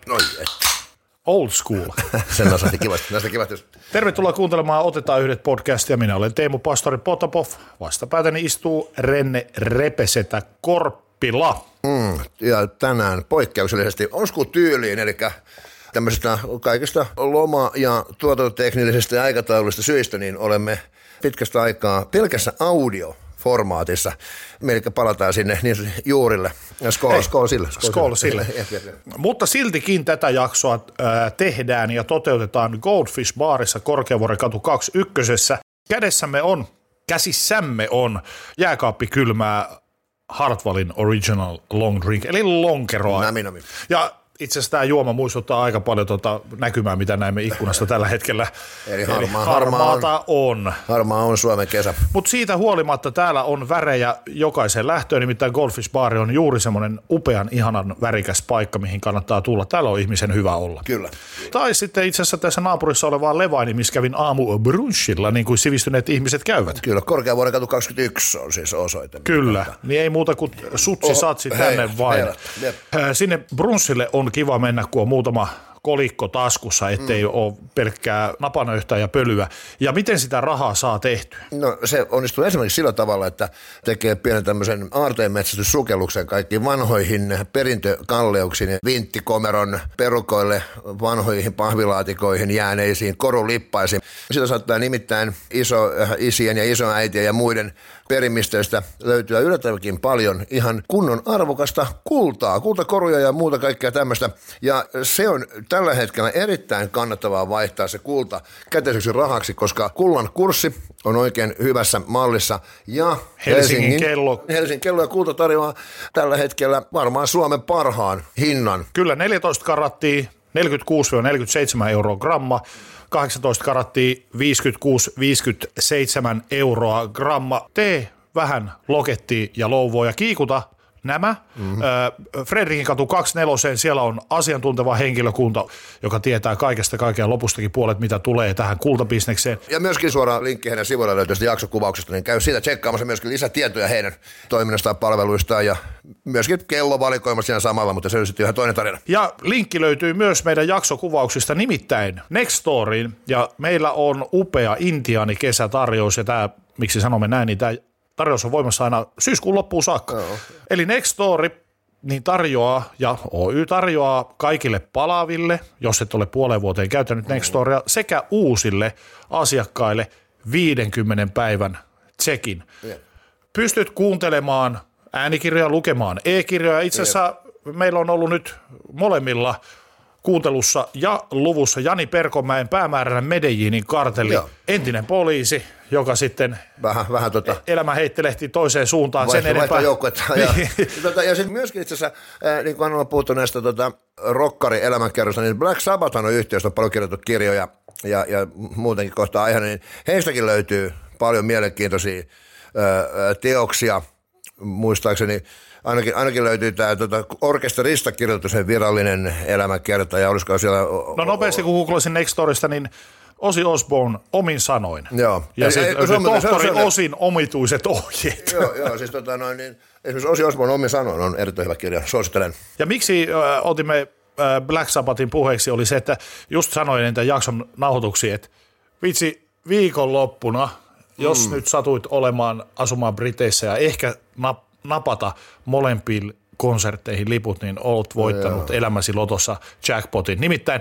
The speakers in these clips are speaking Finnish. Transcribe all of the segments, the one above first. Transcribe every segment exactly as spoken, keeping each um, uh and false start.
Noi et. Old school. Sen osatti kivasti. Näistä kivasti. Tervetuloa kuuntelemaan Otetaan yhdet podcastia. Minä olen Teemu Pastori Potapov. Vastapäätäni istuu Renne Repesetä Korppila. Mm, ja tänään poikkeuksellisesti old school tyyliin, eli tämmöisestä kaikista loma- ja tuotantoteknillisistä ja aikatauluista syistä, niin olemme pitkästä aikaa pelkässä audioformaatissa. Eli palataan sinne niin juurille. Skol, skol sille. Skol, skol sille. sille. Mutta siltikin tätä jaksoa äh, tehdään ja toteutetaan Goldfish Barissa Korkeavuoren katu kaksikymmentäyksi. Kädessämme on, käsissämme on jääkaappikylmää Hartwallin Original Long Drink, eli lonkeroa. Nami, nami. Ja itse asiassa tämä juoma muistuttaa aika paljon tuota näkymää, mitä näemme ikkunasta tällä hetkellä. Eli, harmaa, Eli harmaata on. Harmaa on Suomen kesä. Mutta siitä huolimatta täällä on värejä jokaiseen lähtöön, nimittäin Goldfish Bar on juuri semmoinen upean, ihanan värikäs paikka, mihin kannattaa tulla. Täällä on ihmisen hyvä olla. Kyllä. Tai sitten itse asiassa tässä naapurissa olevaa Levaini, missä kävin aamu brunchilla, niin kuin sivistyneet ihmiset käyvät. Kyllä, Korkeavuoren katu kaksikymmentäyksi on siis osoite. Kyllä, niin ei muuta kuin sutsi satsi tänne hei, vain. Hei, Sinne brunchille on kiva mennä, kun on muutama kolikko taskussa, ettei mm. ole pelkkää napanöyhtää ja pölyä. Ja miten sitä rahaa saa tehtyä? No se onnistuu esimerkiksi sillä tavalla, että tekee pienen tämmöisen aarteenmetsästyssukelluksen kaikkiin vanhoihin perintökalleuksiin, vinttikomeron perukoille, vanhoihin pahvilaatikoihin, jääneisiin, korulippaisiin. Sitä saattaa nimittäin iso isien ja isoäitien ja muiden perimistöistä löytyy yllättävänkin paljon ihan kunnon arvokasta kultaa, kultakoruja ja muuta kaikkea tämmöistä. Ja se on tällä hetkellä erittäin kannattavaa vaihtaa se kulta käteiseksi rahaksi, koska kullan kurssi on oikein hyvässä mallissa. Ja Helsingin, Helsingin kello. Helsingin kello ja kulta tarjoaa tällä hetkellä varmaan Suomen parhaan hinnan. Kyllä, neljätoista karattia, neljäkymmentäkuusi neljäkymmentäseitsemän euroa gramma. kahdeksantoista karattia, viisikymmentäkuusi viisikymmentäseitsemän euroa gramma. Tee vähän lokettia ja louvoa ja kiikuta nämä. Mm-hmm. Fredrikin katu kaksikymmentäneljä, siellä on asiantunteva henkilökunta, joka tietää kaikesta kaikkea lopustakin puolet, mitä tulee tähän kultabisnekseen. Ja myöskin suora linkki heidän sivuilla löytyy jaksokuvauksesta, niin käy siitä tsekkaamassa myöskin lisätietoja heidän toiminnastaan, palveluistaan ja myöskin kellovalikoimassa siinä samalla, mutta se on sitten ihan toinen tarina. Ja linkki löytyy myös meidän jaksokuvauksista, nimittäin Nextstoriin, ja meillä on upea Intiaani kesätarjous, ja tämä, miksi sanomme näin, niin tämä tarjous on voimassa aina syyskuun loppuun saakka. No. Eli Nextstory niin tarjoaa ja Oy tarjoaa kaikille palaaville, jos et ole puoleen vuoteen käyttänyt Nextstoria, sekä uusille asiakkaille viidenkymmenen päivän tsekin. Yeah. Pystyt kuuntelemaan äänikirjoja, lukemaan e-kirjoja. Itse asiassa yeah. meillä on ollut nyt molemmilla kuuntelussa ja luvussa Jani Perkomäen päämääräinen Medellinin kartelli, Joo. entinen poliisi, joka sitten vähän, vähän tota, elämä heittelehti toiseen suuntaan. Vaihto, sen enempää. ja, tota, ja sitten myöskin itse asiassa, äh, niin kuin on puhuttu näistä tota, rokkari-elämänkerrosta, niin Black Sabbath on yhteydessä, on paljon kirjoitettu kirjoja ja, ja muutenkin kohtaa aiheena, niin heistäkin löytyy paljon mielenkiintoisia äh, teoksia, muistaakseni. Ainakin, ainakin löytyy tämä tota, orkesterista kirjoitettu sen virallinen elämänkerta ja olisiko siellä... No nopeasti kun googlasin Nextstorista, niin Ozzy Osbourne omin sanoin. Joo. Ja sitten tohtori Osin omituiset ohjeet. Joo, joo siis tota noin, niin esimerkiksi Ozzy Osbourne omin sanoin on erittäin hyvä kirja, suosittelen. Ja miksi äh, otimme äh, Black Sabbathin puheeksi oli se, että just sanoin entä jakson nauhoituksia, että vitsi viikonloppuna, jos mm. nyt satuit olemaan asumaan Briteissä ja ehkä nap- napata molempiin konsertteihin liput, niin olet voittanut no, elämäsi lotossa jackpotin. Nimittäin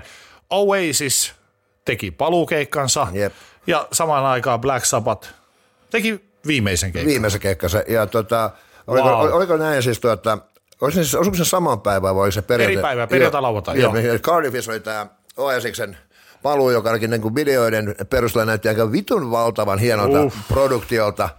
Oasis teki paluukeikkansa Jep. ja samaan aikaan Black Sabbath teki viimeisen keikkansa. Viimeisen keikkansa. Ja tota, oliko, wow. oliko näin siis, tuota, oliko se saman päivän vai se perjantai? Eri päivä, perjantai lauantai. Joo. Joo. Cardiffissa oli tämä Oasisin paluu, joka ainakin niin kuin videoiden perusteella näytti aika vitun valtavan hienolta uh. produktiolta.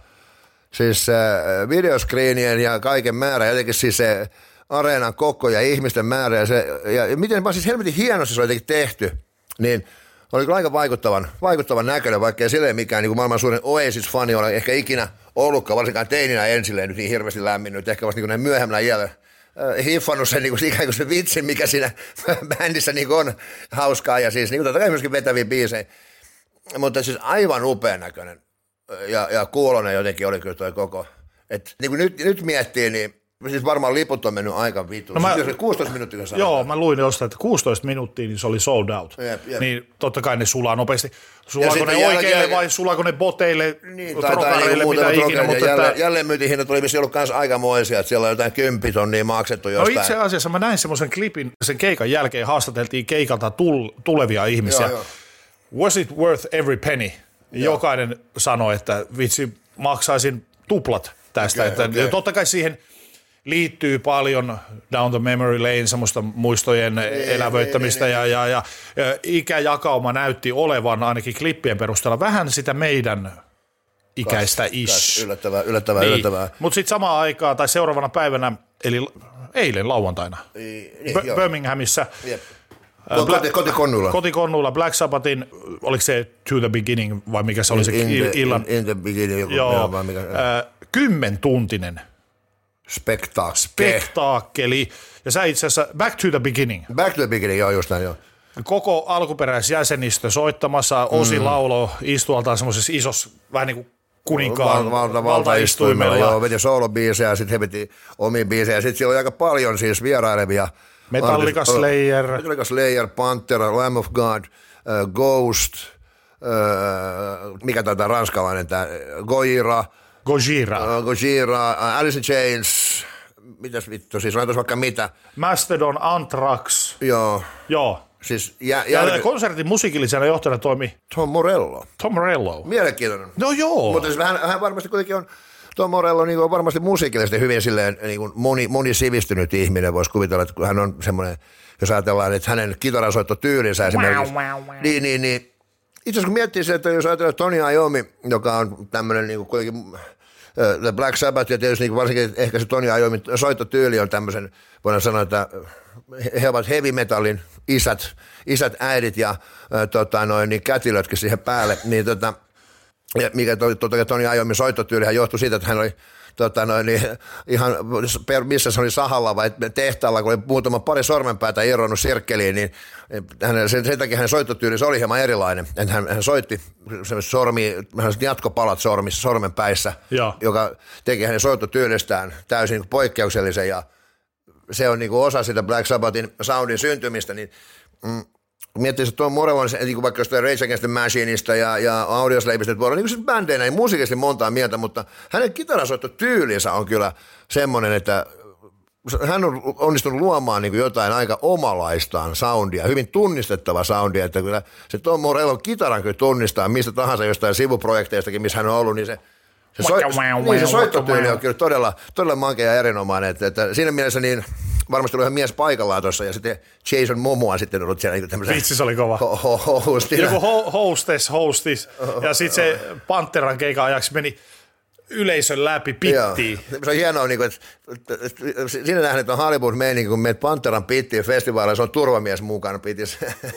Siis äh, videoskriinien ja kaiken määrä, jotenkin siis se areenan koko ja ihmisten määrä ja, se, ja miten vaan siis helvetin hienosti se oli jotenkin tehty, niin oli kyllä aika vaikuttavan, vaikuttavan näköinen, vaikka ei silleen mikään niin kuin maailman suurin Oasis-fani ole ehkä ikinä ollutkaan, varsinkaan teininä ensilleen nyt niin hirveästi lämminnyt, ehkä vasta niin näin myöhemmällä iällä äh, hiffannut sen niin kuin, ikään kuin se vitsi, mikä siinä bändissä niin on hauskaa ja siis niin kuin totta kai myöskin vetäviä biisejä, mutta siis aivan upean näköinen. Ja, ja kuulonen jotenkin oli kyllä toi koko. Et, niin kuin nyt, nyt miettii, niin Siis varmaan liput on mennyt aika vittu. No siis kuusitoista minuuttia sanotaan. Joo, mä luin jostain, että kuusitoista minuuttia, niin se oli sold out. Jep, jep. Niin totta kai ne sulaa nopeasti. Sulaako ne oikeille jäl... vai sulaako ne boteille, niin, trokareille, mitä ikinä. Trokareille. Mutta jälleen, että... jälleen myyntihinnat oli vissi ollut kans aikamoisia, että siellä on jotain kymppitonnia maksettu jostain. No itse asiassa mä näin semmoisen klipin, sen keikan jälkeen haastateltiin keikalta tul, tulevia ihmisiä. Joo, joo. Was it worth every penny? Joo. Jokainen sanoi, että vitsi, maksaisin tuplat tästä. Okay, että okay. Totta kai siihen liittyy paljon down the memory lane, semmoista muistojen ei, elävöittämistä ei, ei, ja, ja, ja, ja ikäjakauma näytti olevan ainakin klippien perusteella vähän sitä meidän ikäistä kas, ish. Kas, yllättävää, yllättävää, niin. yllättävää. Mutta sitten samaan aikaan tai seuraavana päivänä, eli eilen lauantaina, niin, B- Birminghamissa, Jep. Koti, kotikonnuilla. Kotikonnuilla Black Sabbathin, oliko se To the Beginning vai mikä se oli se in, in illan? In, in the Beginning. Joku, joo, vai mikä, äh, kymmentuntinen Spektaak- spektaakkeli. Ja sä itse asiassa Back to the Beginning. Back to the Beginning, joo, just näin, joo. Koko alkuperäisjäsenistö soittamassa, Osi mm. laulo istualtaan semmoisessa isossa, vähän niin kuin kuninkaan Val, valta, valtaistuimella. Joo, veti soolobiisejä, sitten he veti omia biisejä. Sitten siellä oli aika paljon siis vierailevia. Metallica, Slayer. Metallica, Slayer, Pantera, Lamb of God, uh, Ghost, uh, mikä taitaa ranskalainen tämä, Gojira. Gojira. Uh, Gojira, uh, Alice in Chains, mitäs vittu, siis laitaisi vaikka mitä. Mastodon, Anthrax. Joo. Joo. Siis jä, ja jälke... konsertin musiikillisena johtajana toimi Tom Morello. Tom Morello. Mielenkiintoinen. No joo. Mutta siis hän, hän varmasti kuitenkin on, Tom Morello niin on varmasti musiikillisesti hyvin silleen niin kuin moni, monisivistynyt ihminen, voisi kuvitella, että hän on semmoinen, jos ajatellaan, että hänen kitarasoittotyylinsä esimerkiksi. Wow, wow, wow. Niin, niin, niin. Itse asiassa kun miettii se, että jos ajatellaan Tony Iommi, joka on tämmöinen niin kuin kuitenkin The Black Sabbath ja tietysti niin varsinkin ehkä se Tony Iommin soittotyyli on tämmöisen, voidaan sanoa, että he ovat heavy metallin isät, isät äidit ja äh, tota, noin, niin kätilötkin siihen päälle, niin tota, ja mikä totta kai Tony Iommin soittotyylihän johtui siitä, että hän oli tota, noin, niin, ihan, missä se oli sahalla vai tehtaalla, kun oli muutama pari sormenpäätä irronnut sirkkeliin, niin hän, sen, sen takia hänen soittotyylinsä oli hieman erilainen. Että hän, hän soitti sormi, jatkopalat sormissa, sormenpäissä, ja. Joka teki hänen soittotyylistään täysin poikkeuksellisen ja se on niin kuin osa sitä Black Sabbathin soundin syntymistä, niin mm, miettii, että tuo Morello on niin vaikka jostain Rage Against the Machineista ja, ja Audioslavista, että voi olla niin siis bändeinä, ei musiikisesti montaa mieltä, mutta hänen kitarasoittotyylinsä on kyllä semmoinen, että hän on onnistunut luomaan niin kuin jotain aika omalaistaan soundia, hyvin tunnistettava soundia, että kyllä se Tom Morellon kitaran kyllä tunnistaa mistä tahansa jostain sivuprojekteistakin, missä hän on ollut, niin se Se, so, niin, se soittotyyli on kyllä todella, todella makea ja erinomainen, että, että siinä mielessä niin varmasti oli ihan mies paikallaan tuossa ja sitten Jason Momoa sitten ollut siellä niin tämmöisen vitsi, se oli kova. Ho, ho, ho, hostina. Joku ho, hostess, hostis ja sitten se Panteran keikan ajaksi meni yleisön läpi pittiin. Joo. Se on hienoa, niin kuin, että, että, että siinä nähdään, että on Hollywood-meininki, kun menet Panteran pittiin festivaaleilla, se on turvamies mukana pitissä.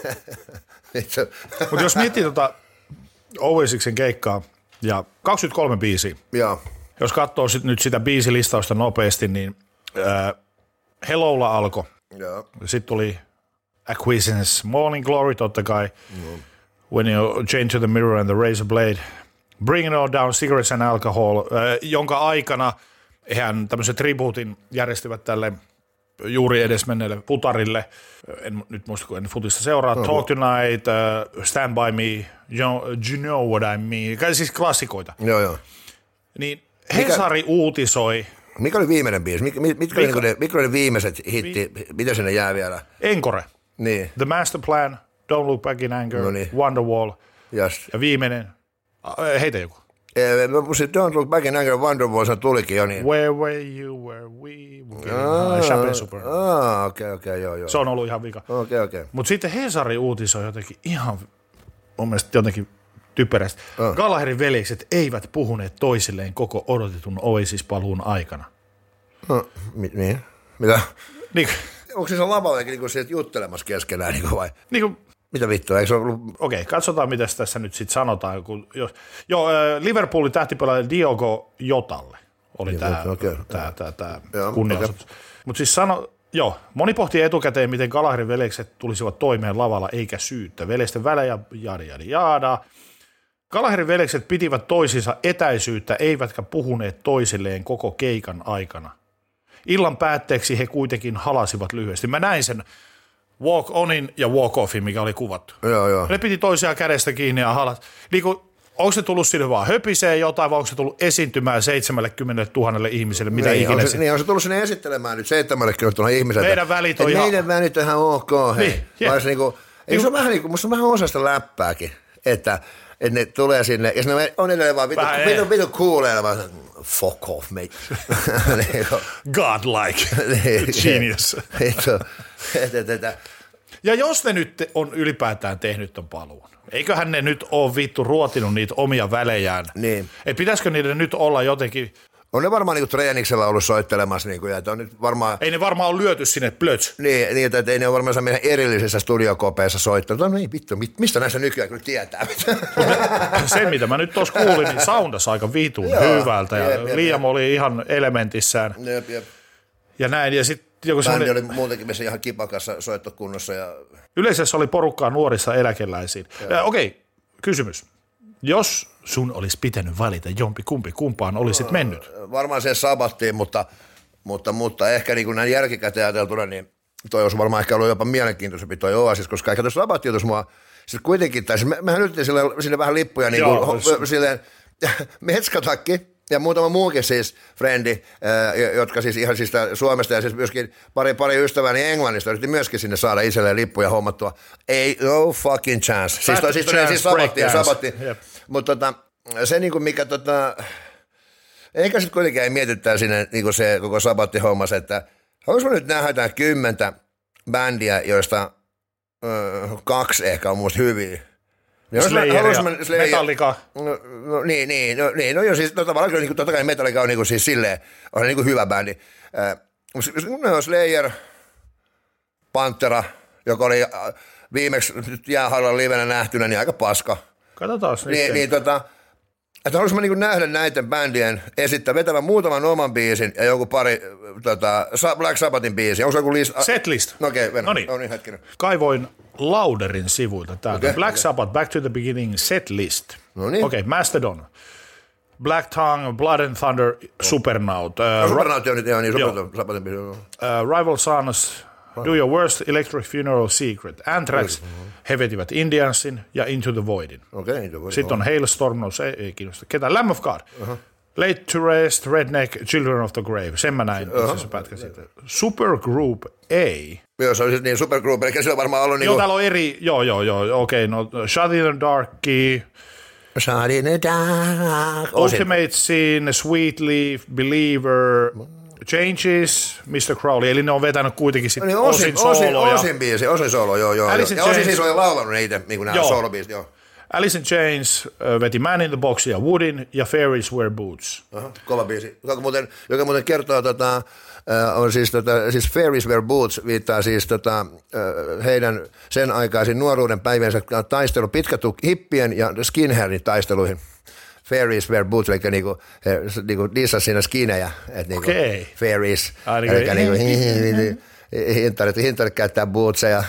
Mutta jos miettii tuota Oasisin keikkaa, ja kaksikymmentäkolme biisiä. Ja. Jos katsoo sit nyt sitä biisilistausta nopeasti, niin äh, Hellolla alkoi. Sitten tuli Acquiescence, Morning Glory totta kai. Mm. When you Chained to the Mirror and the Razor Blade. Bring It All Down, Cigarettes and Alcohol, äh, jonka aikana hän tämmöisen tribuutin järjestivät tälle juuri edesmenneelle futarille. En nyt muista, kun en futista seuraa. Oh. Talk Tonight, uh, Stand By Me, you, you Know What I Mean. Siis klassikoita. Joo, joo. Niin Hesari mikä, uutisoi. Mikä oli viimeinen biisi? Mik, mit, mitkä, mitkä, oli ne, mitkä oli ne viimeiset hitti? Vi, mitä sinne jää vielä? Encore. Niin. The Master Plan, Don't Look Back in Anger, no niin. Wonderwall. Yes. Ja viimeinen, heitä joku. Mä puhuin, Don't Look Back in Anger, Wonderwall, se tulikin jo niin. Where were you, where we were Champagne Super. Ah, okei, okay, okei, okay, joo, joo. Se on ollut ihan vika. Okei, okay, okei. Okay. Mutta sitten Hesari uutisoi jotenkin ihan, mun mielestä jotenkin typerästi. Oh. Gallagherin veljekset eivät puhuneet toisilleen koko odotetun Oasis-paluun aikana. No, mi- niin? Mitä? Niin. Onko se lavallakin niin sieltä juttelemassa keskenään niin vai? Niin kuin, mitä vittua, eikö se ollut? Okei, okay, katsotaan mitä tässä nyt sitten sanotaan. Kun, jos, joo, Liverpoolin tähtipelaaja Diogo Jotalle oli tämä okay. kunnianosoitus. Okay. Mutta siis sano, joo, moni pohtii etukäteen, miten Gallagherin veljekset tulisivat toimeen lavalla eikä syyttä. Veljesten välejä, jada, jada, jada. Gallagherin veljekset pitivät toisinsa etäisyyttä, eivätkä puhuneet toisilleen koko keikan aikana. illan päätteeksi he kuitenkin halasivat lyhyesti. Mä näin sen walk onin ja walk offin, mikä oli kuvattu. Joo, joo. Ne piti toisiaan kädestä kiinni ja halas. Niin kuin, onko se tullut sinne vaan höpiseen jotain, vai onko se tullut esiintymään seitsemänkymmentätuhatta ihmiselle, mitä niin, ikinä on se, niin, on se tullut sinne esittelemään nyt seitsemänkymmentätuhatta ihmiselle. Meidän välit on ihan... Meidän välit on ihan ok, hei. Niin, yeah. Niin kuin, eikö se on vähän niin kuin, musta on vähän osasta läppääkin, että, että ne tulee sinne, ja ne on edelleen vaan vitu, vitu, vitu kuuleilla, vaan fuck off, mate. Godlike. Genius. Ja jos ne nyt on ylipäätään tehnyt ton paluun, eiköhän ne nyt ole vittu ruotinut niitä omia välejään. Niin. Ei pitäisikö niiden nyt olla jotenkin... On ne varmaan niinku treeniksellä ollut soittelemassa, niinku, ja on nyt varmaan... Ei ne varmaan ole lyöty sinne plöts. Niin, niin että ei ne ole varmaan meidän erillisessä studiokopeessa soittanut. No niin, vittu, mistä näissä nykyään kyllä tietää? Se, mitä mä nyt tuossa kuulin, niin soundasi aika vitun hyvältä, ja jep, jep, Liam jep. oli ihan elementissään. Jep, jep. Ja näin, ja sitten... Bändi sellainen... oli muutenkin meissä ihan kipakassa soittokunnossa. Ja... Yleisessä oli porukkaa nuorissa eläkeläisiin. Äh, Okei, okay, kysymys. Jos sun olisi pitänyt valita jompi kumpi, kumpaan olisit no, mennyt? Varmaan sen sabattiin, mutta, mutta, mutta ehkä niin kuin näin jälkikäteen ajateltuna, niin toi olisi varmaan ehkä ollut jopa mielenkiintoisempi toi Oasis, koska ehkä tuossa sabattiin tuossa mua, sitten kuitenkin, tai siis me, mehän nyt sille, sille vähän lippuja, niin kuin, Joo, ho, silleen, Metskatakki, ja muutama muukin siis frendi, jotka siis ihan siis Suomesta ja siis myöskin pari, pari ystäväni Englannista yritti myöskin sinne saada itselleen lippuja hommattua. Ei, no fucking chance. Siis, toi, siis, chance, siis sabattiin, sabattiin. Yep. Mutta tota, se niinku mikä tota, eikä sitten kuitenkin ei mietittää sinne niinku se koko sabattihommas, että haluaisin nyt nähdä jotain kymmentä bändiä, joista ö, kaksi ehkä on musta hyviä. Slayer ja Metallica. No, no niin, niin, no, niin, no joo, siis no, tavallaan kyllä niin, totta kai Metallica on niin kuin, siis silleen, on niin kuin hyvä bändi. Äh, no Slayer, Pantera, joka oli äh, viimeksi jäähallan livenä nähtynä, niin aika paska. Katsotaan niin, niin tota, että haluaisin mä niin nähdä näiden bändien esittää, vetävän muutaman oman biisin ja joku pari tota, Black Sabbathin biisi. Onko se joku list? Setlist. No okei, okay, no niin. No niin, hetkinen. Kaivoin Lauderin sivuilta täältä. Okay, Black okay. Sabbath, Back to the Beginning, Setlist. No niin. Okei, okay, Mastodon. Black Tongue, Blood and Thunder, oh. Supernaut. Uh, no, Supernaut on nyt ihan niin, Sabbathin biisi. Uh, Rival Sons, Do Your Worst, Electric Funeral Secret. Anthrax, uh-huh. he vetivät Indiansin ja Into the Voidin. Okay, Into the Void. Sitten on Hailstorm, no se ei kiinnosta. Ketä? Lamb of God. Uh-huh. Late to Rest, Redneck, Children of the Grave. Sen mä näin uh-huh. se pätkä siitä. Supergroup A. Joo, se on siis niin Supergroup, eli se on varmaan ollut niin Joo, täällä on eri, joo, joo, joo, okei, okay, no Shut in the Darky. Shut in the Dark. Ultimate Sin, Sweet Leaf, Believer, Changes, mister Crowley, eli ne on vetänyt kuitenkin sitten niin, osin, osin sooloja. Osin biisi, osin soolo, joo, joo. Alice ja osin siis oli laulanut ne itse, niin kuin nämä soolobiisit, joo. Alice in Chains uh, veti Man in the Box ja Woodin ja Fairies Wear Boots. Aha, kova biisi, joka muuten, joka muuten kertoo, tota, uh, on siis, tota, siis Fairies Wear Boots viittaa siis tota, uh, heidän sen aikaisin nuoruuden päivänsä taistelu pitkätuk hippien ja skinheadin taisteluihin. Fairies wear boots, eli niinku, he, niinku dissas siinä skinejä, että niinku okay. fairies, eli niinku hintarit, hintarit käyttää bootseja,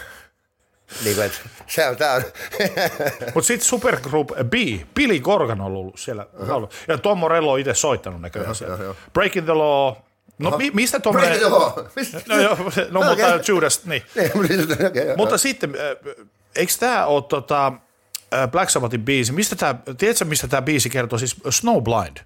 niinku et se on tää on. Mut sit Supergroup B, Billy Corgan on ollut siellä, uh-huh. ja Tom Morello on itse soittanut näköjään siellä. Uh-huh. Breaking the Law, no uh-huh. mi, mistä tommonen... Breaking the Law? no joo, no okay. Mutta Judas, niin. okay, mutta sitten, eikö tää oo tota... Black Sabbathin biisi. Mistä tää, tiedätkö, mistä tämä biisi kertoo? Siis Snowblind.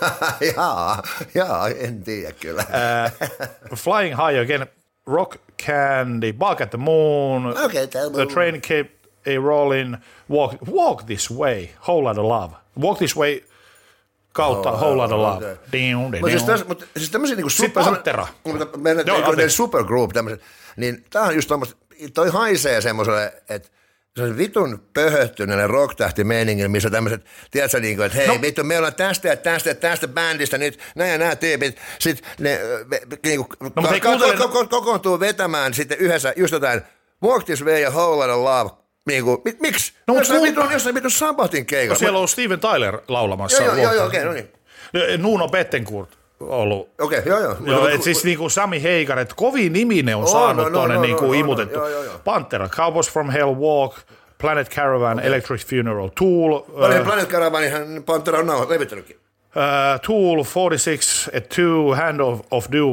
jaa, jaa, en tiedä kyllä. uh, Flying High Again, Rock Candy, Bark at the Moon, okay, The Train Kept a Rollin', walk, walk This Way, Whole Lotta Love. Walk This Way kautta oh, Whole Lotta Love. Okay. Mutta siis, täs, mut, siis tämmöisiä niinku super... Pantera. Meidän supergroup tämmöiset, niin tää on just tommoista, toi haisee semmoselle, että se on vitun pöhöttyneelle rock-tähti-meiningillä, missä tämmöiset, tiedätkö, niin kuin, että hei, no. vittu, me ollaan tästä ja tästä ja tästä bändistä nyt, nämä ja nämä tyypit, sitten ne niin kuin, no, ka- kuuntele... ko- ko- kokoontuu vetämään sitten yhdessä just jotain Walk This Way ja Whole Lotta Love. Niin kuin, mik, miksi? No, jossain kuul... vitun, jossain vitun Sabbathin keikalla. No, siellä on Steven Tyler laulamassa. Joo, joo, joo, okei, okay, no niin. Nuno Bettencourt. Ollut. Okei, okay, joo, joo. joo et siis niinku Sami Heikar, että kovin nimi ne on oh, saanut no, tuonne no, no, niinku no, imutettu. No, joo, joo. Pantera, Cowboys from Hell, Walk, Planet Caravan, okay. Electric Funeral, Tool. Uh, Planet Caravanihan Pantera on nauhat levittänytkin. Uh, Tool, forty-six at two, Hand of, of Doom,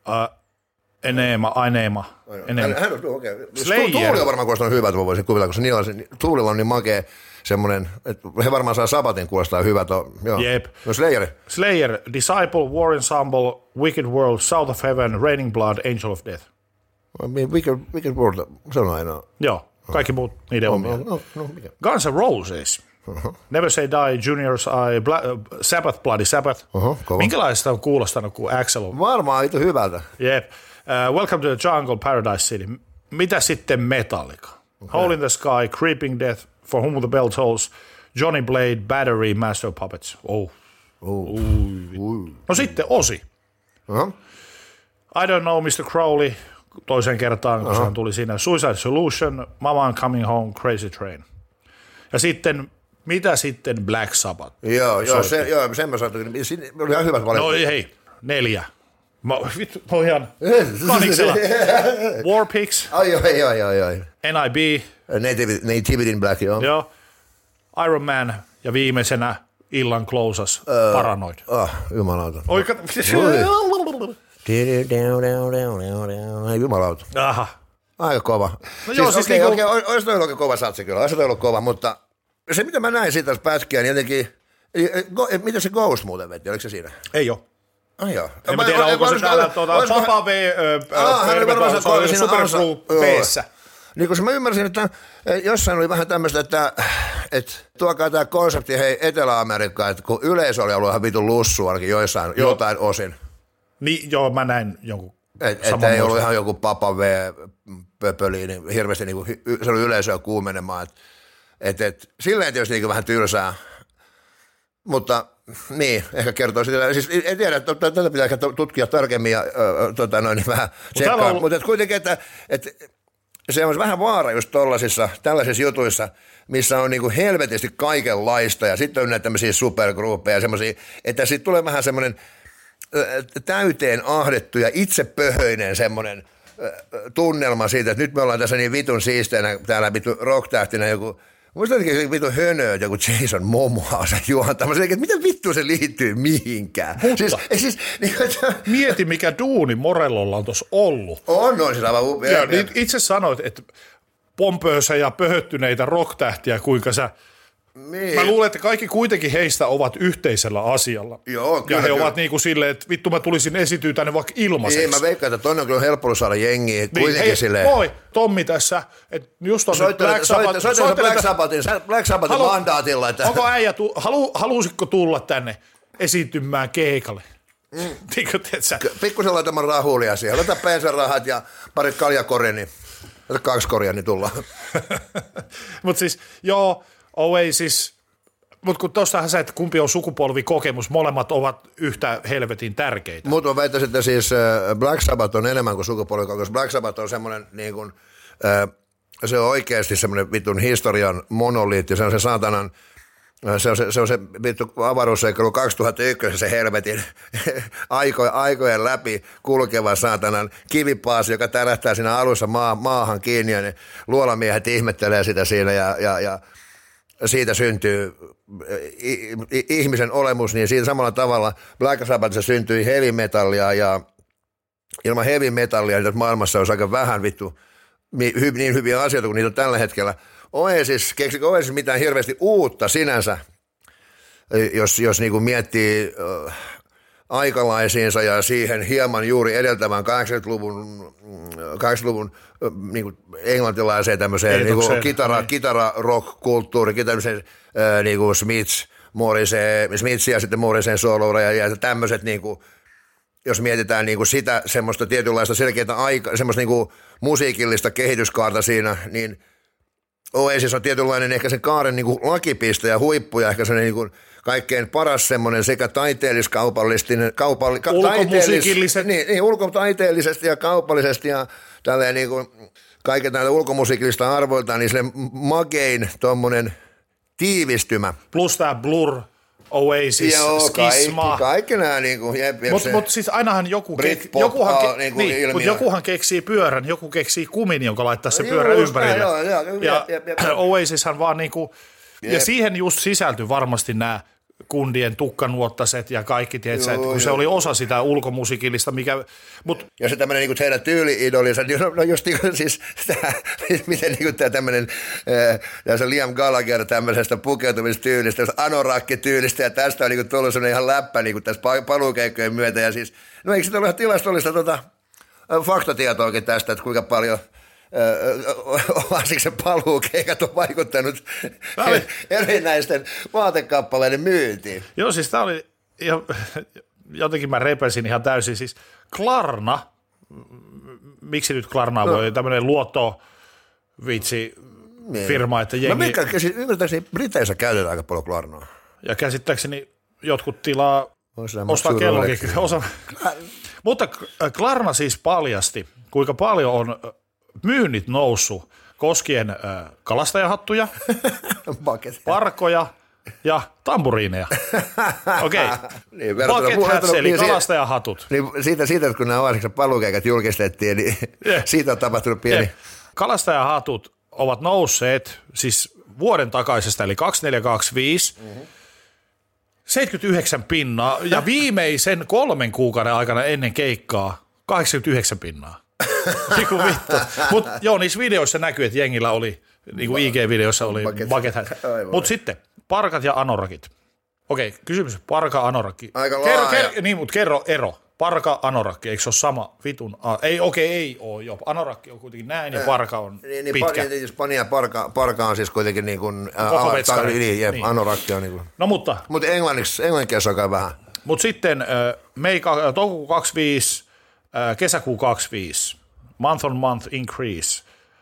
Uh, enema, Enema. Hän, hän on, okei. Okay. Slayer. Tuuli on varmaan kuulostanut hyvältä, mä voisin kuvitella, koska niillä on, Tuulilla on niin makea semmoinen, että he varmaan saa Sabatin kuulostaa hyvältä. Joo. Jep. No Slayer. Slayer, Disciple, War Ensemble, Wicked World, South of Heaven, Raining Blood, Angel of Death. Wicked, Wicked World, se on ainoa. Joo, kaikki muut niiden no, omia. No, no, no, mikä? Guns N' Roses. Uh-huh. Never Say Die, Junior's Eye, Bla- uh, Sabbath, Bloody Sabbath. Uh-huh, minkälaista on kuulostanut, kun Axl on? Varmaan itse hyvältä. Jep. Uh, Welcome to the Jungle, Paradise City. Mitä sitten Metallica? Okay. Hole in the Sky, Creeping Death, For Whom the Bell Tolls, Johnny Blade, Battery, Master of Puppets. Oh. Uh. Uh. No sitten Osi. Uh-huh. I Don't Know, mister Crowley, toiseen kertaan, kun uh-huh. hän tuli siinä. Suicide Solution, Mama I'm Coming Home, Crazy Train. Ja sitten, mitä sitten Black Sabbath? Joo, joo, se, joo sen mä sanoin, siinä oli ihan hyvät valinta. No hei, neljä. Mä, vittu, mä oon ihan kaniksella. War Pigs. Ai, joo, joo, joo, joo. N I B. Nativity, Nativity in Black, joo. Joo. Iron Man ja viimeisenä illan closas, uh, Paranoid. Ah, jumalauta. Oi, kat... Jumalauta. Aha. Aika kova. No siis, joo, siis okei, niinku... okei, olisi toi ollut kova satsi kyllä, olisi toi ollut kova, mutta se mitä mä näin siitä pätkiä, niin jotenkin, mitä se Ghost muuten veti, oliko se siinä? Ei oo. Ai joo. En mä tiedä, onko se täällä Papa V, Super Blue B:ssä. Niin kun mä ymmärsin, että jossain oli vähän tämmöistä, että, että tuokaa tämä konsepti hei Etelä-Amerikkaan, että kun yleisö oli ollut ihan vitun lussu ainakin joissain, joo. jotain osin. Niin, joo, mä näin jonkun et, että ei ollut ihan joku Papa V pöpöli, niin hirveästi niin kuin, se oli yleisöä kuumenemaan. Että et, et, silleen tietysti niin vähän tylsää, mutta niin, ehkä kertoo sitä. Siis en tiedä, että tätä pitää ehkä tutkia tarkemmin ja tota, noin, niin vähän tsekkaa, ollut... mutta et kuitenkin, että et, se on vähän vaara just tollasissa, tällaisissa jutuissa, missä on niinku helvetisti kaikenlaista ja sitten on näitä tämmöisiä supergruppeja semmoisia, että sitten tulee vähän semmoinen täyteen ahdettu ja itsepöhöinen semmoinen tunnelma siitä, että nyt me ollaan tässä niin vitun siisteenä täällä vitun rocktähtinä joku, muista jotenkin vitun hönöö, joku Jason Momoa se juontamassa, että mitä vittu se liittyy mihinkään. Mutta siis, siis, niin, mieti mikä duuni Morellolla on tuossa ollut. On, on siis aivan upea. Ja niin itse sanoit, että pompöösä ja pöhöttyneitä rocktähtiä, kuinka sä... Niin. Mä luulen, että kaikki kuitenkin heistä ovat yhteisellä asialla. Joo, kyllä, ja he kyllä. ovat niin kuin silleen, että vittu mä tulisin esityä tänne vaikka ilmaiseksi. Ei, mä veikkaan, että tonne on kyllä helppo saada jengiä. Niin, kuitenkin hei, silleen. moi, Tommi tässä. Että just on Soittele, Black Sabbath. Soittele Black Sabbathin, Black Sabbathin Halu, mandaatilla. Että... Onko äijä, tu, halu, halusitko tulla tänne esiintymään keikalle? Mm. Tiedätkö, pikkusen laitamaan rahuulia siihen. Laita pensarahat ja pari kaljakoria, niin laita kaksi koria, niin tullaan. Mutta siis, joo, Oasis... Mutta kun tuossahan sä, että kumpi on sukupolvikokemus, molemmat ovat yhtä helvetin tärkeitä. Mutta mä väittäisin, että siis Black Sabbath on enemmän kuin sukupolvikokemus. Black Sabbath on semmoinen, niin kuin, se on oikeasti semmoinen vitun historian monoliitti, se on se saatanan, se on se, se, on se vittu avaruusseikkailu kaksituhattayksi, se helvetin aikojen, aikojen läpi kulkeva saatanan kivipaasi, joka tärähtää siinä alussa maa, maahan kiinni ja ne luolamiehet ihmettelee sitä siinä ja, ja, ja siitä syntyy ihmisen olemus, niin siinä samalla tavalla Black Sabbathissa syntyi heavy metallia ja ilman heavy metallia niin maailmassa olisi aika vähän vittu niin hyviä asioita kuin niitä on tällä hetkellä. Oasis, keksikö Oasis mitään hirveästi uutta sinänsä, jos, jos niin kuin miettii äh, aikalaisiinsa ja siihen hieman juuri edeltävän kahdeksankymmentäluvun, kahdeksankymmentäluvun äh, niin kuin englantilaiseen tämmöiseen niin kuin kitara, kitara rock-kulttuuri, tämmöiseen äh, niin kuin Smiths, Morrissey, Smiths ja sitten Morrissey soloura ja, ja tämmöiset niin kuin, jos mietitään niin kuin sitä semmoista tietynlaista selkeää aika, semmoista niin kuin musiikillista kehityskaarta siinä, niin Oasis on tietynlainen ehkä sen kaaren niin kuin lakipiste ja huippu ja ehkä se niin kuin kaikkein paras semmoinen sekä taiteellis-kaupallistinen, kaupalli, ka, taiteellis, niin, niin, ulkotaiteellisesti ja kaupallisesti ja tälleen niin kuin kaiken näitä ulkomusiikillista arvoiltaan, niin se makein tommonen tiivistymä. Plus tää Blur, Oasis, joo, Skisma. Kaikki, kaikki nämä niin kuin, jep, jep, Mutta mut siis ainahan joku, kek, jokuhan, ke, niin niin, mut jokuhan keksii pyörän, joku keksii kumin, jonka laittaa se pyörä joo, ympärille. Joo, joo, ja jep, jep, jep. Oasishan vaan niinku, ja siihen just sisältyi varmasti nämä kundien tukkanuottaset ja kaikki, tiedätkö, että kun joo. se oli osa sitä ulkomusiikillista, mikä... Mut, ja se tämmöinen niin heidän tyyli-idolinsa, no, no just niin kuin siis, tämä, miten niin kuin tämä tämmöinen, äh, se Liam Gallagher tämmöisestä pukeutumistyylistä, anorakkityylistä, ja tästä on niin kuin tullut sellainen ihan läppä niin kuin tässä paluukeikkojen myötä, ja siis, no eikö sitä ole ihan tilastollista tota, faktatietoakin tästä, että kuinka paljon... Oasiksen paluukeikat on vaikuttanut oli... erinäisten vaatekappaleiden myyntiin. Joo, siis tämä oli, jotenkin mä repesin ihan täysin, siis Klarna, miksi nyt Klarna no. voi, tämmöinen luotto vitsi niin. firma, että jengi... Mä meikä, siis ymmärtääkseni Briteissä käytetään aika paljon Klarnaa. Ja käsittääkseni jotkut tilaa ostaa kellokin. Osa... Mutta Klarna siis paljasti, kuinka paljon on... myynnit noussut koskien äh, kalastajahattuja, parkoja ja tamburiineja. Okei, okay. niin, bucket hats eli niin, kalastajahatut. Niin, siitä, siitä, kun nämä Oasiksen paluukeikat julkistettiin, niin yeah. siitä on tapahtunut pieni. Yeah. Kalastajahatut ovat nousseet siis vuoden takaisesta, eli kaksituhattaneljä kaksikymmentäviisi, mm-hmm. seitsemänkymmentäyhdeksän pinnaa, ja viimeisen kolmen kuukauden aikana ennen keikkaa kahdeksankymmentäyhdeksän pinnaa. Niin vittu. Mutta joo, niissä videoissa näkyy, että jengillä oli, niin kuin I G-videoissa oli bucket hat. Mutta sitten, parkat ja anorakit. Okei, kysymys, parka, anorakki. Aika kerro, laaja. Kerro, niin, mutta kerro ero. Parka, anorakki, eikö se ole sama vitun? Ei, okei, ei ole jo. Anorakki on kuitenkin näin ja parka on niin, pitkä. Niin, niin Spania ja parka, parka on siis kuitenkin niin kuin... Koko vetskari. Niin, jep, niin. Anorakki on niin kuin... No mutta... Mutta englanniksi, englanninkielessä on kai vähän. Mutta sitten mei, toukokuun kaksikymmentäviisi, kesäkuun kaksikymmentäviisi. Month on month increase.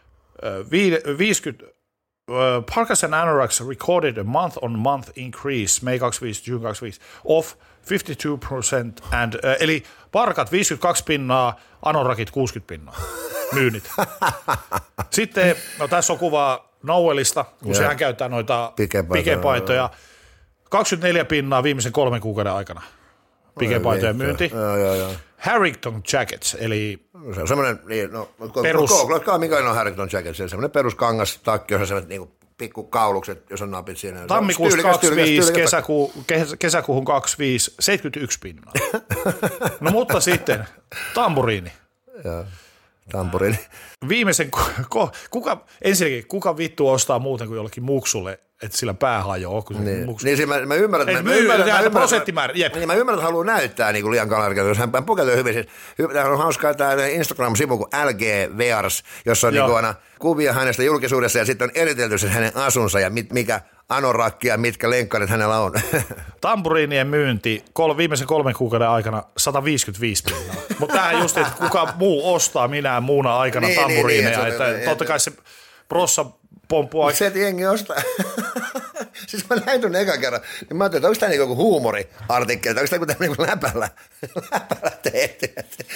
Uh, viisikymmentä, uh, Parkas and Anoraks recorded a month on month increase May kaksikymmentäviisi, June kaksikymmentäviisi of fifty-two percent and, uh, eli parkat viisikymmentäkaksi pinnaa, anorakit kuusikymmentä pinnaa, myynnit. Sitten, no tässä on kuva Noelista, kun yeah. sehän käyttää noita pikepaitoja, kaksikymmentäneljä pinnaa viimeisen kolmen kuukauden aikana. Pikepaitojen myynti. Joo, joo, joo. Harrington Jackets, eli se on semmoinen, niin, no, perus... Kouklatkaa, minkälainen on Harrington Jackets, se on semmoinen peruskangas takki, jossa on semmoiset niin pikku kaulukset, jos on napit siinä. Tammikuussa kaksikymmentäviisi, kesäku, kesäkuuhun kaksikymmentäviisi, seitsemänkymmentäyksi pinnaa. No mutta sitten, tamburiini. Joo, tamburiini. Viimeisen, kuka, ensinnäkin, kuka vittu ostaa muuten kuin jollekin muksulle, että sillä pää hajoaa. Niin, niin siis mä, mä ymmärrän, että mä ymmärrän, että prosenttimäärä, jep. Niin mä ymmärrän, että haluaa näyttää niin kuin Liam Gallagher, jos hän pukeutuu hyvin. Siis, tämä on hauskaa tämä Instagram-sivu kuin L G Wears, jossa on niin kuin aina kuvia hänestä julkisuudessa ja sitten on eritelty sen hänen asunsa ja mit, mikä anorakki ja mitkä lenkkarit hänellä on. Tamburiinien myynti kol, viimeisen kolmen kuukauden aikana sata viisikymmentäviisi pinnaa. Mutta tämähän just, että kuka muu ostaa minään muuna aikana niin, tamburiineja. Niin, niin, että että totta kai se prossa pomppua. Se, että jengi ostaa. Siis mä näin tuonne ekan kerran, niin mä ajattelin, että onko tämä niinku huumoriartikkeli, onko tämä joku tämmöinen läpällä, läpällä tehty.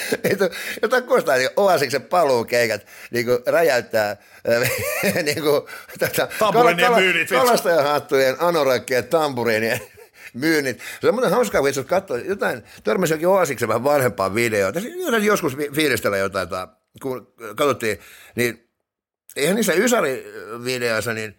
Jotain kuulostaa, niin Oasiksen paluukeikat niin räjäyttää niin tamburiinien myynnit. Kalastajahattujen, anorakkien, tamburiinien myynnit. Se on muuten hauskaa, kun itse katsoa jotain, törmäsi jokin Oasiksen vähän vanhempaa videoita. Joskus fiilistellä jotain, kun katsottiin, niin eihän niissä Ysari-videoissa, niin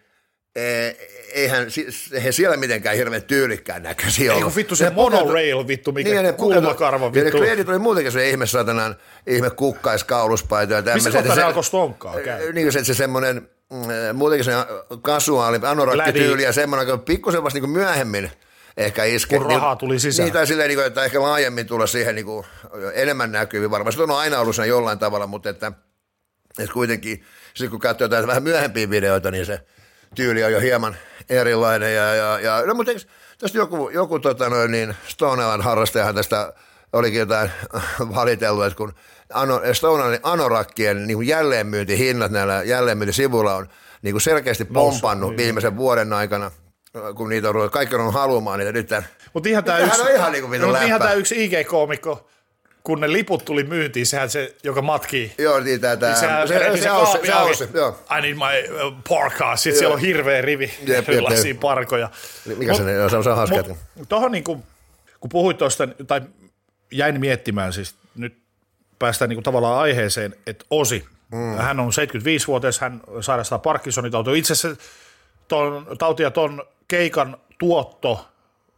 eihän he siellä mitenkään hirveän tyylikkään näköisiä ollut. Eikö vittu se monorail vittu, mikä niin, kulmakarva vittu. Ja ne kredit oli muutenkin se ihme satanaan, ihme kukkaiskauluspaito. Missä kohta ne alkoi stonkkaa käy? Niin se, se semmoinen, muutenkin se kasuaali, anorakkityyli ja semmoinen, pikkusen vasta niin myöhemmin ehkä iske. Kun rahaa tuli sisään. Niin, tai silleen, että ehkä laajemmin tulla siihen niin kuin, enemmän näkyviin. Varmasti on aina ollut siinä jollain tavalla, mutta että, että kuitenkin, siis kun katsoo jotain vähän myöhempiä videoita, niin se tyyli on jo hieman erilainen. Ja, ja, ja, no, mutta eikö tästä joku, joku tota noin, niin Stone Island harrastajahan tästä olikin jotain valitellut, että kun Stone Islandin anorakkien niin jälleenmyyntihinnat näillä jälleenmyyntisivuilla on niin kuin selkeästi pompannut niin viimeisen vuoden aikana, kun niitä on ruvennut, kaikki on haluamaan niitä nyt. Mutta ihan tämä yksi, on ihan, niin no, ihan tämä yksi I G-koomikko, kun ne liput tuli myyntiin, sehän se, joka matkii. Joo, niin tämä. Niin sehän se, se, se, se, se, se, joo. I need my uh, parka. Sitten joo. Siellä on hirveä rivi erilaisia parkoja. Mikä mut, se on? Se on hauskaa. Tuohon niin kuin, kun puhuit tuosta, tai jäin miettimään, siis nyt päästään niin kuin tavallaan aiheeseen, että Osi, mm. hän on seitsemänkymmentäviisivuotias, hän sairastaa Parkinsonin tautia. Itse asiassa ton, tautia ton keikan tuotto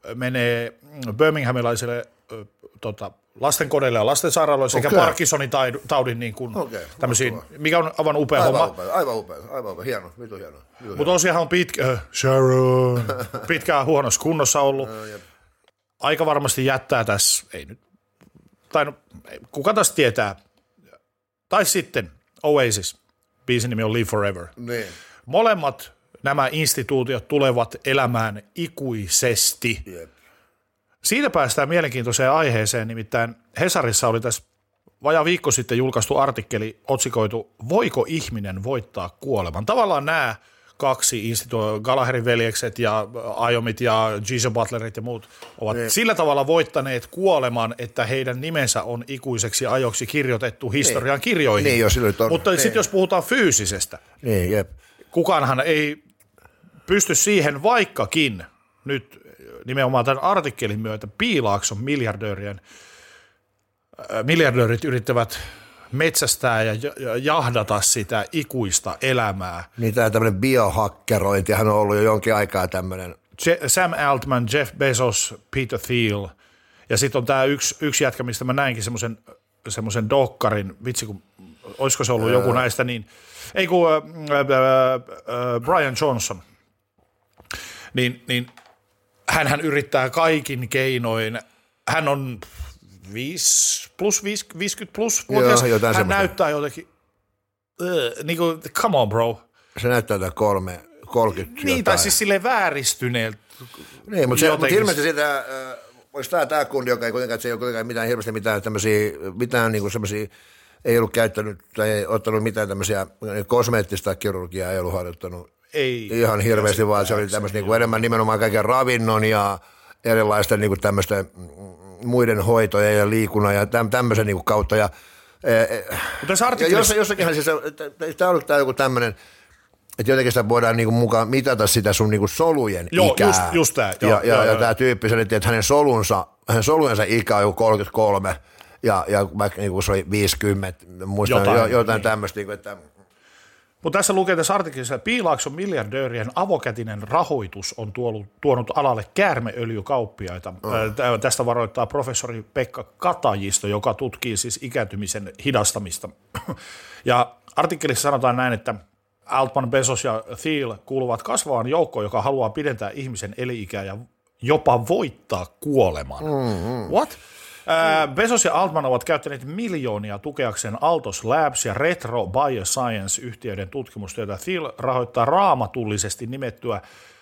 menee Birminghamilaiselle ö, tota, lastenkodeille ja lastensairaaloille sekä Okay. Parkinsonin taudin niin kuin Okay, tämmöisiin, mikä on aivan upea Aivan homma. upea, aivan upea, aivan upea, hieno, vitu hieno. Mutta tosiaan on pitkä, äh, Sharon, pitkään huonossa kunnossa ollut. Aika varmasti jättää tässä, ei nyt, tai no, kuka tässä tietää. Tai sitten Oasis, biisin nimi on Live Forever. Niin. Molemmat nämä instituutiot tulevat elämään ikuisesti. Jep. Siitä päästään mielenkiintoiseen aiheeseen, nimittäin Hesarissa oli tässä vajaa viikko sitten julkaistu artikkeli otsikoitu Voiko ihminen voittaa kuoleman? Tavallaan nämä kaksi instituutioa, Gallagherin veljekset ja Iomit ja Jesus Butlerit ja muut ovat niin. sillä tavalla voittaneet kuoleman, että heidän nimensä on ikuiseksi ajoksi kirjoitettu historian niin. kirjoihin. Niin, jos on. Mutta niin. sitten jos puhutaan fyysisestä, Niin, jep. kukaanhan ei pysty siihen, vaikkakin nyt nimenomaan tämän artikkelin myötä Piilaakson miljardöörien, äh, miljardöörit yrittävät metsästää ja jahdata sitä ikuista elämää. Niin tämä tämmöinen biohakkerointihan on ollut jo jonkin aikaa tämmöinen. Je- Sam Altman, Jeff Bezos, Peter Thiel ja sitten on tämä yksi, yksi jätkä, mistä mä näinkin semmoisen semmoisen dokkarin, vitsi kun, olisiko se ollut öö. joku näistä niin, ei kun äh, äh, äh, Brian Johnson, niin, niin hänhän yrittää kaikin keinoin, hän on viisi plus, viisikymmentä plus vuotias, hän semmoista. Näyttää jotenkin, uh, niin kuin, come on bro. Se näyttää jotain kolme, kolmekymmentä Niin, jotain. Tai siis silleen vääristyneeltä. Niin, mutta, se, mutta ilmeisesti sitä, äh, olisi tämä, tämä kundi, joka ei kuitenkaan, se ei ole kuitenkaan mitään hirveästi mitään tämmöisiä, mitään niin kuin semmoisia, ei ollut käyttänyt tai ei ottanut mitään tämmöisiä kosmeettista kirurgiaa, ei ollut harjoittanut ei, ihan hirveästi, vaan se oli tämmöistä niin kuin enemmän nimenomaan kaiken ravinnon ja erilaisten niin kuin tämmöisten muiden hoitoja ja liikunnan ja tämmöisen niin kuin kautta. Ja, ja jos, jossakinhan siis, tämä on tämä joku tämmöinen, että jotenkin sitä voidaan niinku mukaan mitata sitä sun niinku solujen joo, ikää. Just, just tämä. Ja, ja, ja, ja tämä tyyppi selitti, että hänen solunsa, hänen solujensa ikä on joku kolmekymmentäkolme ja, ja vaikka niinku se oli viisikymmentä, muistan jotain, jo, jotain niin. tämmöistä. Niinku, että mutta tässä lukee tässä artikkelissa, että Piilaakson miljardöörien avokätinen rahoitus on tuonut, tuonut alalle käärmeöljykauppiaita. Oh. Tästä varoittaa professori Pekka Katajisto, joka tutkii siis ikääntymisen hidastamista. Ja artikkelissa sanotaan näin, että Altman, Bezos ja Thiel kuuluvat kasvavaan joukkoon, joka haluaa pidentää ihmisen eli-ikää ja jopa voittaa kuoleman. Mm-hmm. What? Bezos ja Altman ovat käyttäneet miljoonia tukeakseen Altos Labs ja Retro Bioscience-yhtiöiden tutkimustyötä. Thiel rahoittaa raamatullisesti nimettyä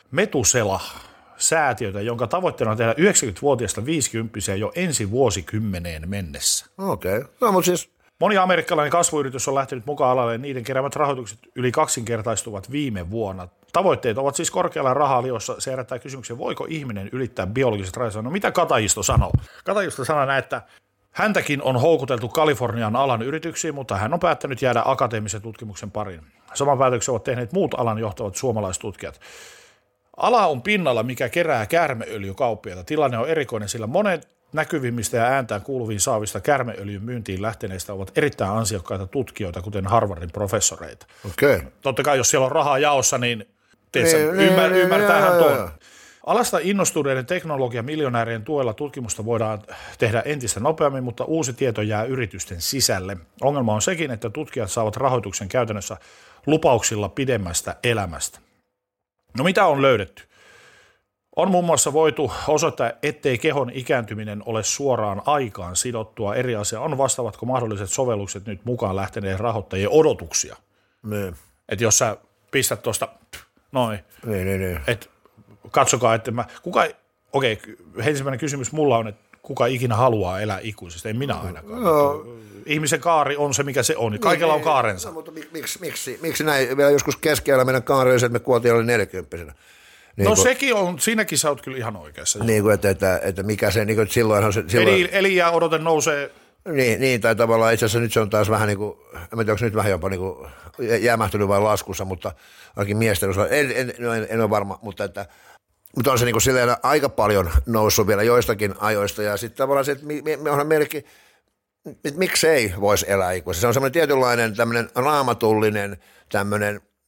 Metusela-säätiötä, jonka tavoitteena on tehdä yhdeksänkymmentävuotiaista viisikymppisiä jo ensi vuosikymmeneen mennessä. Okei, okay. No mutta siis moni amerikkalainen kasvuyritys on lähtenyt mukaan alalle ja niiden keräämät rahoitukset yli kaksinkertaistuvat viime vuonna. Tavoitteet ovat siis korkealla rahalla, jossa se herättää kysymyksen, voiko ihminen ylittää biologiset rajansa. No mitä Katajisto sanoo? Katajisto sanoo näin, että häntäkin on houkuteltu Kalifornian alan yrityksiin, mutta hän on päättänyt jäädä akateemisen tutkimuksen pariin. Saman päätöksen ovat tehneet muut alan johtavat suomalaistutkijat. Ala on pinnalla, mikä kerää käärmeöljykauppiaita. Tilanne on erikoinen, sillä monet näkyvimmistä ja ääntään kuuluviin saavista käärmeöljyn myyntiin lähteneistä ovat erittäin ansiokkaita tutkijoita, kuten Harvardin professoreita. Okay. Totta kai, jos siellä on rahaa jaossa, niin tiedätkö, ymmär, ymmärtäähän tuon. Alasta innostuneiden teknologian miljonäärien tuella tutkimusta voidaan tehdä entistä nopeammin, mutta uusi tieto jää yritysten sisälle. Ongelma on sekin, että tutkijat saavat rahoituksen käytännössä lupauksilla pidemmästä elämästä. No mitä on löydetty? On muun muassa voitu osoittaa, ettei kehon ikääntyminen ole suoraan aikaan sidottua. Eri asia on, vastaavatko mahdolliset sovellukset nyt mukaan lähteneen rahoittajien odotuksia. Niin. Että jos sä pistät tuosta noin, niin, niin, niin. että katsokaa, että mä, kuka, okei, ensimmäinen kysymys mulla on, että kuka ikinä haluaa elää ikuisesti, ei minä ainakaan. No. Ihmisen kaari on se, mikä se on, kaikilla on kaarensa. No, mutta miksi, miksi, miksi näin, vielä joskus keskellä meidän kaari oli se, että me kuoltiin alle neljäkymppisenä. Niin no kun, sekin on, siinäkin sä oot kyllä ihan oikeassa. Niin kuin, että, että, että mikä se, niin kuin, että silloinhan se silloin, eli, eli ja odote nousee. Niin, niin, tai tavallaan itse asiassa nyt se on taas vähän niin kuin, en tiedä, onko nyt vähän jopa niin kuin jäämähtynyt vai laskussa, mutta ainakin miesten osalta, en, en, en, en ole varma, mutta että mutta on se niin kuin silleen aika paljon noussut vielä joistakin ajoista, ja sitten tavallaan se, että me, me onhan meillekin, että miksei voisi elää ikuisesti. Se on semmoinen tietynlainen tämmöinen raamatullinen tämmöinen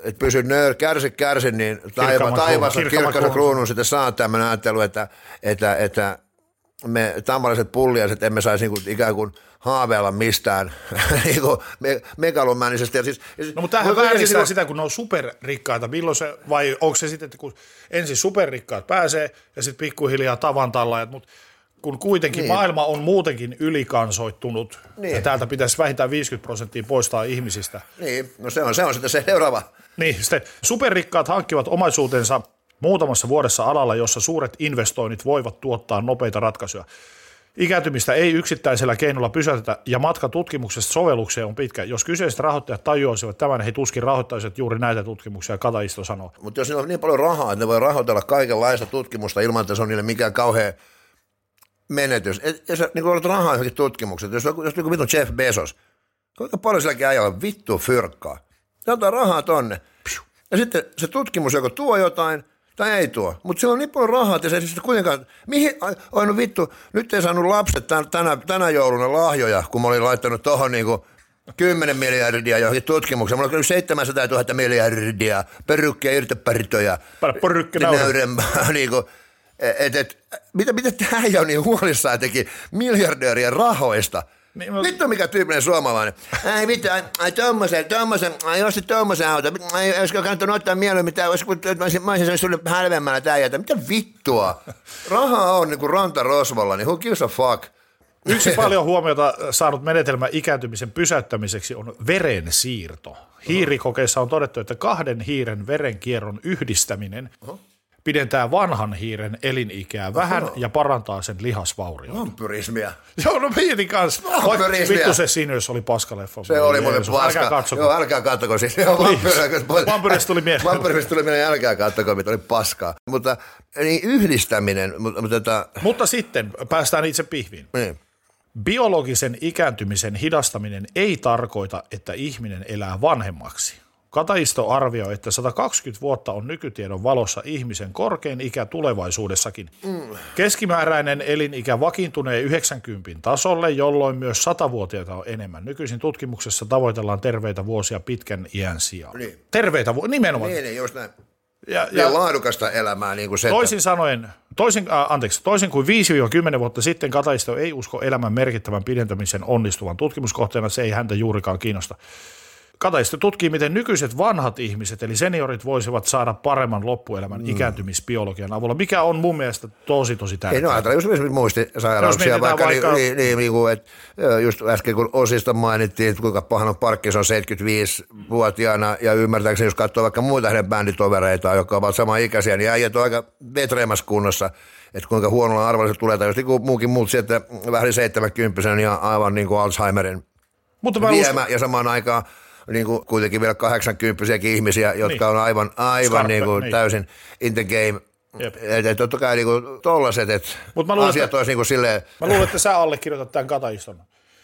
että pysy nöör, kärsi, kärsi, niin taiva, taivassa kirkkaisen kruunun sitten saa tämmöinen ajattelu, että, että, että me tammalaiset pulliaiset emme saisi niin kuin, ikään kuin haaveilla mistään niin me, megalomäänisesti. Siis, no mutta tämähän vääristää siis, sitä, kun ne on superrikkaita, milloin se, vai onko se sitten, että kun ensin superrikkaat pääsee ja sitten pikkuhiljaa tavantallaajat, mutta kun kuitenkin niin. maailma on muutenkin ylikansoittunut niin. ja täältä pitäisi vähintään viisikymmentä prosenttia poistaa ihmisistä. Niin, no se on, se on sitten se seuraava. Niin, sitten superrikkaat hankkivat omaisuutensa muutamassa vuodessa alalla, jossa suuret investoinnit voivat tuottaa nopeita ratkaisuja. Ikääntymistä ei yksittäisellä keinolla pysäytetä ja matka tutkimuksesta sovellukseen on pitkä. Jos kyseiset rahoittajat tajuaisivat tämän, he tuskin rahoittaisivat juuri näitä tutkimuksia, Kataisto sanoo. Mutta jos niillä on niin paljon rahaa, että ne voi rahoitella kaikenlaista tutkimusta ilman, että se on niille mikään kauhea menetys. Et, jos niin olet rahaa johonkin tutkimukset, jos, jos joku vittu Jeff Bezos, kuinka paljon silläkin ajalla vittu fyrkkaa. Se antaa rahaa tonne. Ja sitten se tutkimus joko tuo jotain, tai ei tuo. Mutta sillä on niin paljon rahaa, että se ei sitten kuitenkaan, mihin, oi no vittu, nyt ei saanut lapset tänä, tänä jouluna lahjoja, kun mä olin laittanut tohon niinku kymmenen miljardia johonkin tutkimukseen. Mulla on kyllä seitsemänsataatuhatta miljardia, perukkia, irtoparitoja. Perukki naurempaa. Niinku, et, et, mitä, mitä tämä ei ole niin huolissaan teki miljardöörien rahoista? Niin, mä... Vittu mikä tyyppinen suomalainen. Ai vittu, ai, ai tommosen, tommosen, ai osti tommosen auto. Ai olisiko kannattanut ottaa mieluummin mitään, olisiko, mä olisin, mä olisin sulle hälvemmällä tää jätä. Mitä vittua? Rahaa on niinku rantarosvolla, niin who gives a fuck? Yksi paljon huomiota saanut menetelmä ikääntymisen pysäyttämiseksi on verensiirto. Hiirikokeissa on todettu, että kahden hiiren verenkierron yhdistäminen uh-huh. pidentää vanhan hiiren elinikää vähän Oho. ja parantaa sen lihasvaurioita. Vampyrismia. Joo, no mietin kanssa. Vittu se Sinners oli paskaleffa. Se oli muuten paska. Älkää katsoko. Joo, älkää katsoko. Siis. Vampyristä tuli mieleen. Vampyrista tuli mieleen, älkää katsoko, mitä oli paskaa. Mutta niin yhdistäminen. Mutta, mutta, mutta sitten päästään itse pihviin. Niin. Biologisen ikääntymisen hidastaminen ei tarkoita, että ihminen elää vanhemmaksi. Kataisto arvioi, että sata kaksikymmentä vuotta on nykytiedon valossa ihmisen korkein ikä tulevaisuudessakin. Mm. Keskimääräinen elinikä vakiintunee yhdeksänkymmentä tasolle, jolloin myös satavuotiaita on enemmän. Nykyisin tutkimuksessa tavoitellaan terveitä vuosia pitkän iän sijaan. Niin. Terveitä vuosia, nimenomaan. Niin, niin, just näin. Ja, ja laadukasta elämää. Niin kuin se, toisin että... sanoen, toisin, äh, anteeksi, toisin kuin viisi kymmenen vuotta sitten Kataisto ei usko elämän merkittävän pidentämisen onnistuvan tutkimuskohteena, se ei häntä juurikaan kiinnosta. Kataisto tutkii, miten nykyiset vanhat ihmiset, eli seniorit, voisivat saada paremman loppuelämän mm. ikääntymisbiologian avulla, mikä on mun mielestä tosi, tosi tärkeää. Ei, no ajatellaan just esimerkiksi muistisairauksia, vaikka, vaikka... Niin, niin, niin kuin, että just äsken kun Osista mainittiin, että kuinka pahan on Parkinson seitsemänkymmentäviisivuotiaana, ja ymmärtääkseni, jos katsoo vaikka muita hänen bänditovereita, jotka ovat samanikäisiä, niin äijät on aika vetreämässä kunnossa, että kuinka huonolla arvalliset tulee, tai just niin kuin muukin muut sieltä vähän seitsemänkymppisenä ja aivan niin kuin Alzheimerin viemä, usko... ja samaan aikaan niin kuin kuitenkin vielä kahdeksankymppisiäkin ihmisiä, jotka niin. on aivan, aivan Skarpe, niin kuin niin. täysin in the game. Että totta kai niin kuin tollaset, että asiat olisi niin kuin silleen. Mä luulen, että sä allekirjoitat tämän Kataiston.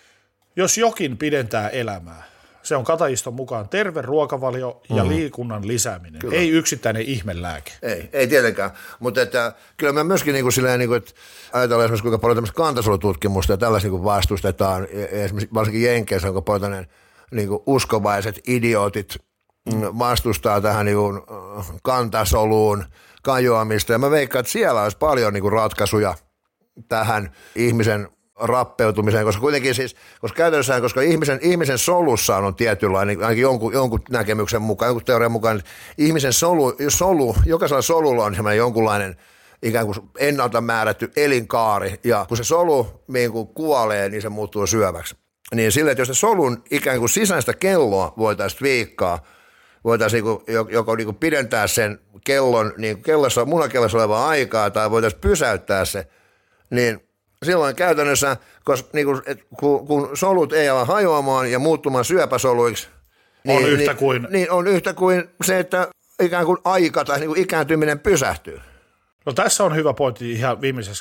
Jos jokin pidentää elämää, se on Kataiston mukaan terve ruokavalio ja mm. liikunnan lisääminen. Kyllä. Ei yksittäinen ihmelääke. Ei, ei tietenkään. Mutta että, kyllä mä myöskin niin kuin silleen, niin kuin, että ajatellaan esimerkiksi kuinka paljon tämmöistä kantasolututkimusta ja tällaista niin vastustetaan. Esimerkiksi varsinkin Jenkeissä on paljon tämmöinen niin kuin uskovaiset idiootit vastustaa tähän niin kuin kantasoluun kajoamista. Ja mä veikkaan, että siellä olisi paljon niin kuin ratkaisuja tähän ihmisen rappeutumiseen, koska kuitenkin siis, koska käytännössä, koska ihmisen, ihmisen solussa on tietynlainen, ainakin jonkun, jonkun näkemyksen mukaan, jonkun teorian mukaan, että ihmisen solu, solu, jokaisella solulla on semmoinen jonkunlainen ikään kuin ennalta määrätty elinkaari, ja kun se solu niin kuin kuolee, niin se muuttuu syöväksi. Niin sillä, että jos se solun ikään kuin sisäistä kelloa voitaisiin viikkaa, voitaisiin joko niin kuin pidentää sen kellon, niin kellossa, munakellossa olevaa aikaa, tai voitaisiin pysäyttää se, niin silloin käytännössä, koska, niin kuin, et, kun, kun solut ei ala hajoamaan ja muuttumaan syöpäsoluiksi, niin, on, yhtä niin, kuin... niin on yhtä kuin se, että ikään kuin aika tai niin kuin ikääntyminen pysähtyy. No tässä on hyvä pointti ihan viimeisessä.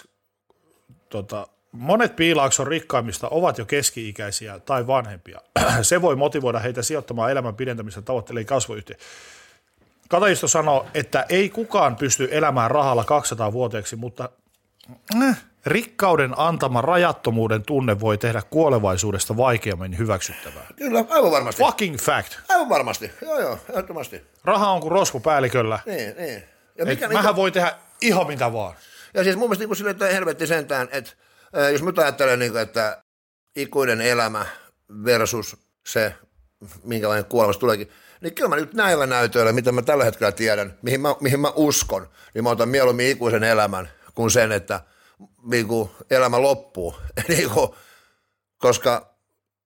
Tota, monet Piilaakson rikkaimmista ovat jo keski-ikäisiä tai vanhempia. Se voi motivoida heitä sijoittamaan elämän pidentämistä tavoittelee kasvuyhtiö. Kataisto sanoo, että ei kukaan pysty elämään rahalla kaksisataa vuoteeksi, mutta... Rikkauden antama rajattomuuden tunne voi tehdä kuolevaisuudesta vaikeammin hyväksyttävää. Kyllä, aivan varmasti. Fucking fact. Aivan varmasti, joo joo, ehdottomasti. Raha on kuin rosvopäälliköllä. Niin, niin. Ja mikä, mähän voi tehdä ihan mitä vaan. Ja siis mun mielestä niin sille, että helvetti sentään, että äh, jos mä ajattelen, niin kuin, että ikuinen elämä versus se, minkälainen kuolemassa tuleekin, niin kyllä mä nyt näillä näytöillä, mitä mä tällä hetkellä tiedän, mihin mä, mihin mä uskon, niin mä otan mieluummin ikuisen elämän kuin sen, että niin kuin elämä loppuu, niin kuin, koska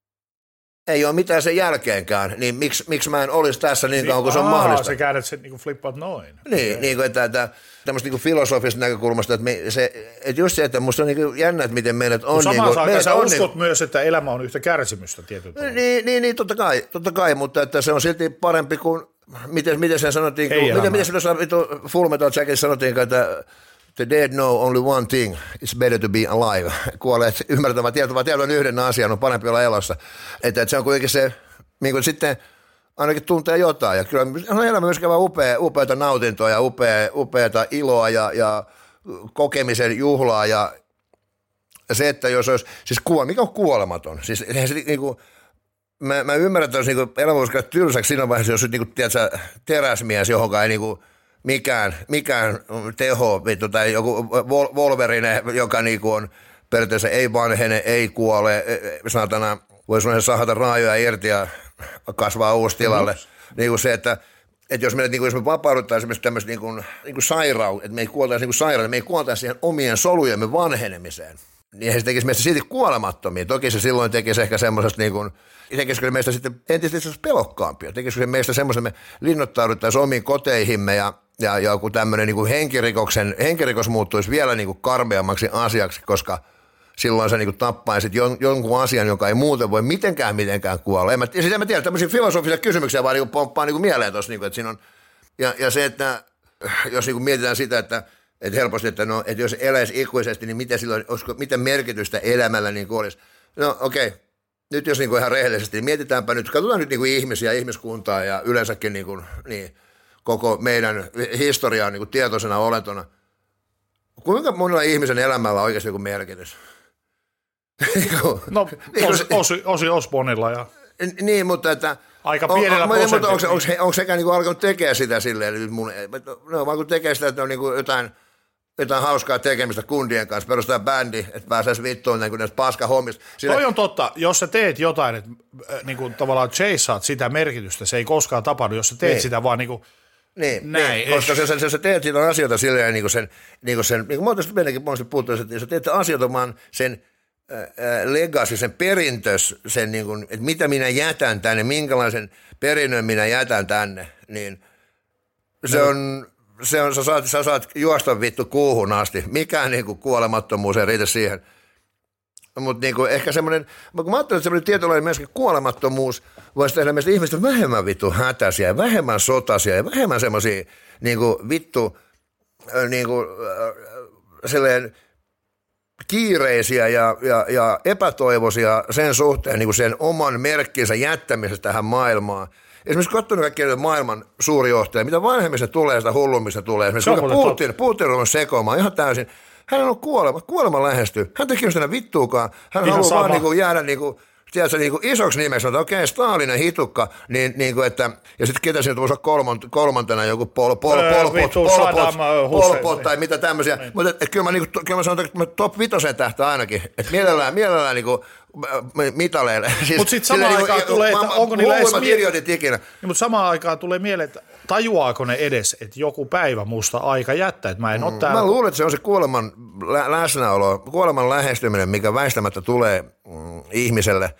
ei ole mitään sen jälkeenkään, niin miksi, miksi mä en olisi tässä niin kauan kuin se on mahdollista. Se käännät sen niin kuin flippaat noin. Niin, okay. Niin kuin, että, että tämmöistä niin kuin filosofisesta näkökulmasta, että, me, se, että just se, että musta on niin jännä, että miten meidät on. Samaan niin aikaan sä on, uskot niin, myös, että elämä on yhtä kärsimystä tietyllä tavalla. Niin, niin, niin totta, kai, totta kai, mutta että se on silti parempi kuin, miten, miten sen sanottiin, kun, miten, miten se tuossa Full Metal Jacketissa sanottiin, että the dead know only one thing, it's better to be alive. Kuolleet ymmärtävät, tietävät, tietävät yhden asian, on parempi olla elossa. Että, että se on kuitenkin se, niin kuin sitten ainakin tuntee jotain. Ja kyllä on elämä myös käydä upea, upeata nautintoa ja upea, upeata iloa ja, ja kokemisen juhlaa. Ja se, että jos olisi, siis kuole, mikä on kuolematon? Siis se, niin kuin, mä, mä ymmärrän, että olisi niin elämä voisi käydä tylsäksi siinä vaiheessa, jos niin kuin, tiedätkö, teräsmies, johonkaan ei niin kuin, mikään, mikään teho, vittu, tai joku Wolverine, joka niin kuin on periaatteessa ei vanhene, ei kuole, saatana, voisi noin sahata raajoja irti ja kasvaa uusi tilalle. Mm-hmm. Niin kuin se, että, että jos me, niin kuin, jos me vapauduttaisiin esimerkiksi tämmöistä niin kuin, niin kuin sairautta, että me ei kuoltaisi niin kuin sairautta, me ei kuoltaisi siihen omien solujemme vanhenemiseen, niin se tekisi meistä silti kuolemattomia. Toki se silloin tekisi ehkä semmoisesta, niin kuin, tekisikö se meistä sitten entisesti pelokkaampia, tekisikö se meistä semmoisen, me linnoittauduttaisiin omiin koteihimme ja, ja joku tämmöinen niin kuin henkirikoksen, henkirikos muuttuisi vielä niin kuin karmeammaksi asiaksi, koska silloin sä niin tappaisit jon, jonkun asian, joka ei muuten voi mitenkään mitenkään kuolla. En mä, ja siis en mä tiedä, tämmöisiä filosofisia kysymyksiä vaan niin pomppaa niin mieleen tuossa. Niin että siinä on, ja, ja se, että jos niin mietitään sitä, että, että helposti, että, no, että jos eläisi ikuisesti, niin mitä, silloin, olisiko, mitä merkitystä elämällä niin olisi. No okei, okay. Nyt jos niin ihan rehellisesti, niin mietitäänpä nyt, katsotaan nyt niin ihmisiä, ihmiskuntaa ja yleensäkin niin kuin, niin, koko meidän historiaa niin tietoisena olentona. Kuinka monella ihmisen elämällä on oikeasti joku merkitys? No, Osi, Osi, Osi Osbornilla ja... Niin, mutta että... Aika pienellä prosentilla. Onko, onko, onko sekään niin alkanut tekemään sitä silleen, että mun, no vaan kun tekee sitä, että on niin jotain, jotain hauskaa tekemistä kundien kanssa, perustaa bändi, että pääsisi vittuun niin näistä paskahommista. Sillä... Toi on totta, jos sä teet jotain, että niin kuin tavallaan chaseat sitä merkitystä, se ei koskaan tapahdu, jos sä teet niin. Sitä vaan niin kuin... Niin, näin, niin, koska jos, jos sä teet siitä asioita silleen niin kuin sen, niin kuin sen, niin kuin mä oon tästä meidänkin monesti puhuttu, että jos sä teet asioita vaan sen äh, legacy, sen perintös, sen niin kuin, että mitä minä jätän tänne, minkälaisen perinnön minä jätän tänne, niin se no. on, se on sä, saat, sä saat juosta vittu kuuhun asti, mikään niin kuin kuolemattomuus ei riitä siihen. Mutta niinku ehkä semmoinen, kun mä ajattelin, että semmoinen tietynlainen myöskin kuolemattomuus voisi tehdä meistä ihmistä vähemmän vittu hätäisiä ja vähemmän sotaisia ja vähemmän semmoisia niinku vittu niinku silleen kiireisiä ja, ja, ja epätoivoisia sen suhteen niinku sen oman merkkinsä jättämisestä tähän maailmaan. Esimerkiksi katsonut kaikkia maailman suurjohtajia, mitä vanhemmista tulee, sitä hullummista tulee. Esimerkiksi Putin, Putin on sekoamaan ihan täysin. Hän on kuolema, kuolema lähestyy. Hän tekee sitä vittuukaan. Hän ihan haluaa sama. Vaan niinku jäädä niinku, tiedätkö, niinku isoksi nimeksi, että okei, okay, Stalinen hitukka, niin, niinku, että, ja sitten ketä siinä voisi olla kolmant, kolmantena joku pol, pol, pol, pol, pol, pol, pol, pol, tai mitä tämmöisiä. Mutta et, et, kyllä, mä, niinku, kyllä mä sanon, että mä top vitosen tähtä ainakin. Että mielellään, mielellään niinku, mitaleille. Siis, mutta sitten samaan aikaan niinku, tulee, että onko niillä edes ikinä. Niin, mutta samaan aikaan tulee mieleen, että tajuaako ne edes, että joku päivä musta aika jättää, että mä en ole täällä. Mä luulen, että se on se kuoleman lä- läsnäolo, kuoleman lähestyminen, mikä väistämättä tulee mm, ihmiselle.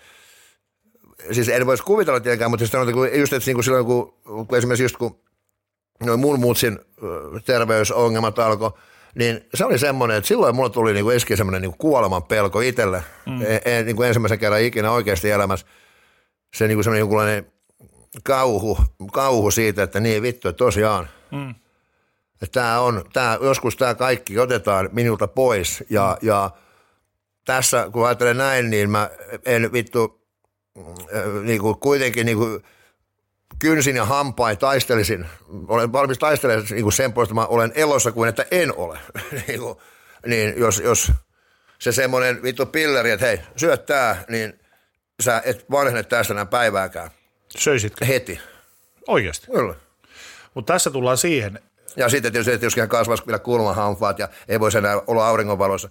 Siis en voisi kuvitella tietenkään, mutta siis just, että niin silloin, kun, kun esimerkiksi just kun noin mun muutsin terveysongelmat alkoi, niin se oli semmoinen, että silloin mulla tuli niin eski semmoinen niin kuoleman pelko itselle. Mm. E- e- niin ensimmäisen kerran ikinä oikeasti elämässä se niin semmoinen jonkunlainen kauhu, kauhu siitä, että niin vittu, että tosiaan. Mm. Että tää on, tää, joskus tämä kaikki otetaan minulta pois ja, mm. ja tässä kun ajattelen näin, niin mä en vittu niin kuin kuitenkin niin kuin kynsin ja hampain taistelisin, olen valmis taistelemaan niin kuin sen puolesta, että mä olen elossa kuin että en ole. niin, kuin, niin jos, jos se semmoinen vittu pilleri, että hei, syöt tää, niin sä et vanhene tästä enää päivääkään. Söisitkö? Heti. Oikeasti? Kyllä. Mutta tässä tullaan siihen. Ja sitten tietysti, että jos kasvaisi vielä kulmahampaat ja ei voisi enää olla auringonvalossa.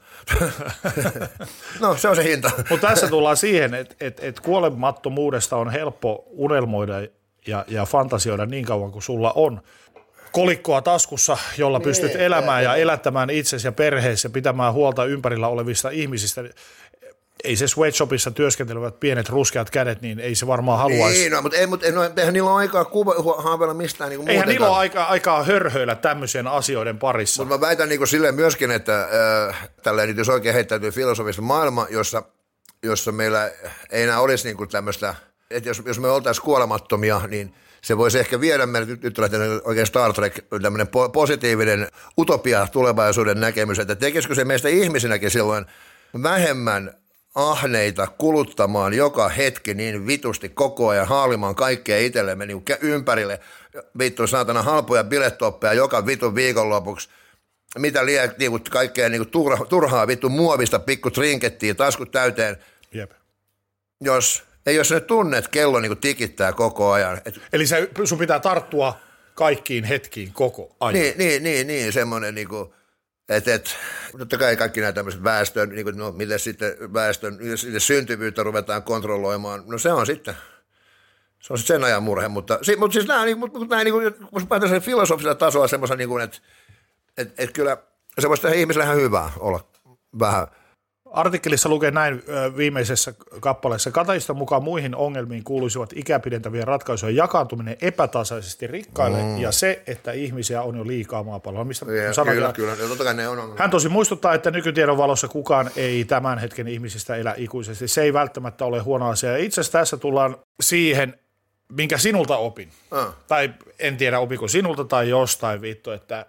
No, se on se hinta. Mutta tässä tullaan siihen, että et, et kuolemattomuudesta on helppo unelmoida ja, ja fantasioida niin kauan kuin sulla on kolikkoa taskussa, jolla niin, pystyt elämään ja elättämään itsesi ja perheessä ja pitämään huolta ympärillä olevista ihmisistä. Ei se sweatshopissa työskentelevät pienet ruskeat kädet, niin ei se varmaan haluaisi. Niin, no, mutta, ei, mutta no, eihän niillä ole aikaa kuva, haaveilla mistään. Niin eihän niillä ole aikaa, aikaa hörhöillä tämmöisen asioiden parissa. Mutta mä väitän niin silleen myöskin, että äh, tälleen, jos oikein heittäytyy filosofista maailma, jossa, jossa meillä ei enää olisi niin tämmöistä, että jos, jos me oltaisiin kuolemattomia, niin se voisi ehkä viedä meille, nyt, nyt tulee oikein Star Trek, tämmöinen po- positiivinen utopia tulevaisuuden näkemys, että tekisikö se meistä ihmisinäkin silloin vähemmän ahneita kuluttamaan joka hetki niin vitusti koko ajan, haalimaan kaikkea itsellemme niin ympärille, vittu saatana halpoja bilettoppeja joka vitun viikonlopuksi, mitä liian niin kaikkea niin turha, turhaa vittu muovista pikku trinkettiin, taskut täyteen, Jep. jos ei jos ne tunne, että kello niin tikittää koko ajan. Et, eli se, sun pitää tarttua kaikkiin hetkiin koko ajan. Niin, niin, niin, niin semmoinen niin kuin, että et, totta kai kaikki nämä tämmöiset väestön, niin kuin, no miten sitten väestön syntyvyyttä ruvetaan kontrolloimaan, no se on sitten, se on sitten sen ajan murhe, mutta, si, mutta siis nämä, mutta, mutta nämä, niin kuin, kun päätään filosofisella tasolla semmoisen, niin kuin, että et, et kyllä se voisi tehdä ihmiselle ihan hyvää olla vähän. Artikkelissa lukee näin viimeisessä kappaleessa. Kataiston mukaan muihin ongelmiin kuuluisivat ikäpidentävien ratkaisujen jakaantuminen epätasaisesti rikkaille mm. ja se, että ihmisiä on jo liikaa maapallolla. Mistä ja, sanoin, kyllä, kyllä. Ja totta kai ne on. Hän tosi muistuttaa, että nykytiedon valossa kukaan ei tämän hetken ihmisistä elä ikuisesti. Se ei välttämättä ole huono asia. Ja itse asiassa tässä tullaan siihen, minkä sinulta opin. Ah. Tai en tiedä, opiko sinulta tai jostain vittu, että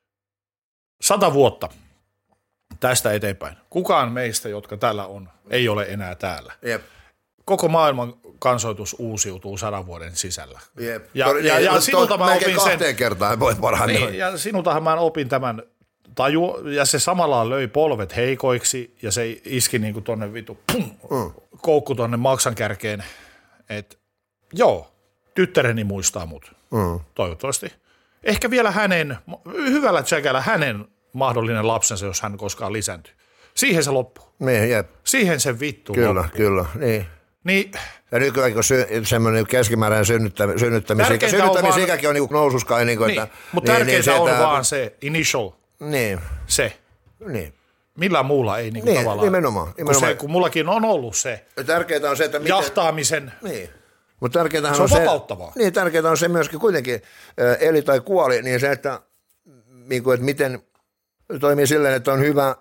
sata vuotta. Tästä eteenpäin. Kukaan meistä, jotka täällä on, ei ole enää täällä. Jep. Koko maailman kansoitus uusiutuu sadan vuoden sisällä. Jep. Ja, ja, ja, ja sinulta mä opin sen. Kahteen kertaan voit parhaimmin. Niin, ja sinultahan mä opin tämän taju, ja se samalla löi polvet heikoiksi, ja se iski niin kuin tonne vitu, pum, mm. koukku tonne maksan kärkeen. Et, joo, tyttäreni muistaa mut. Mm. Toivottavasti. Ehkä vielä hänen, hyvällä tsekällä hänen mahdollinen lapsensa, jos hän koskaan lisääntyy. Siihen se loppuu. Niin, jep. Siihen se vittu Kyllä, loppuu. kyllä, niin. Niin. Ja nykyään kun sy- semmoinen keskimääräinen synnyttämi- synnyttämisikä, synnyttämisikäkin on, on niinku noususkai. Niinku, niin, että, mutta niin, tärkeintä niin, on että, vaan se initial, niin. se. Niin. Millään muulla ei niinku niin, tavallaan. Nimenomaan. nimenomaan. Kun, se, kun mullakin on ollut se. Tärkeintä on se, että miten, jahtaamisen. Niin. Mutta tärkeintähän se on, on vapauttavaa. Se, niin, tärkeintä on se myöskin kuitenkin, eli tai kuoli, niin se, että, niin kuin, että miten toimii silleen, että on hyvä,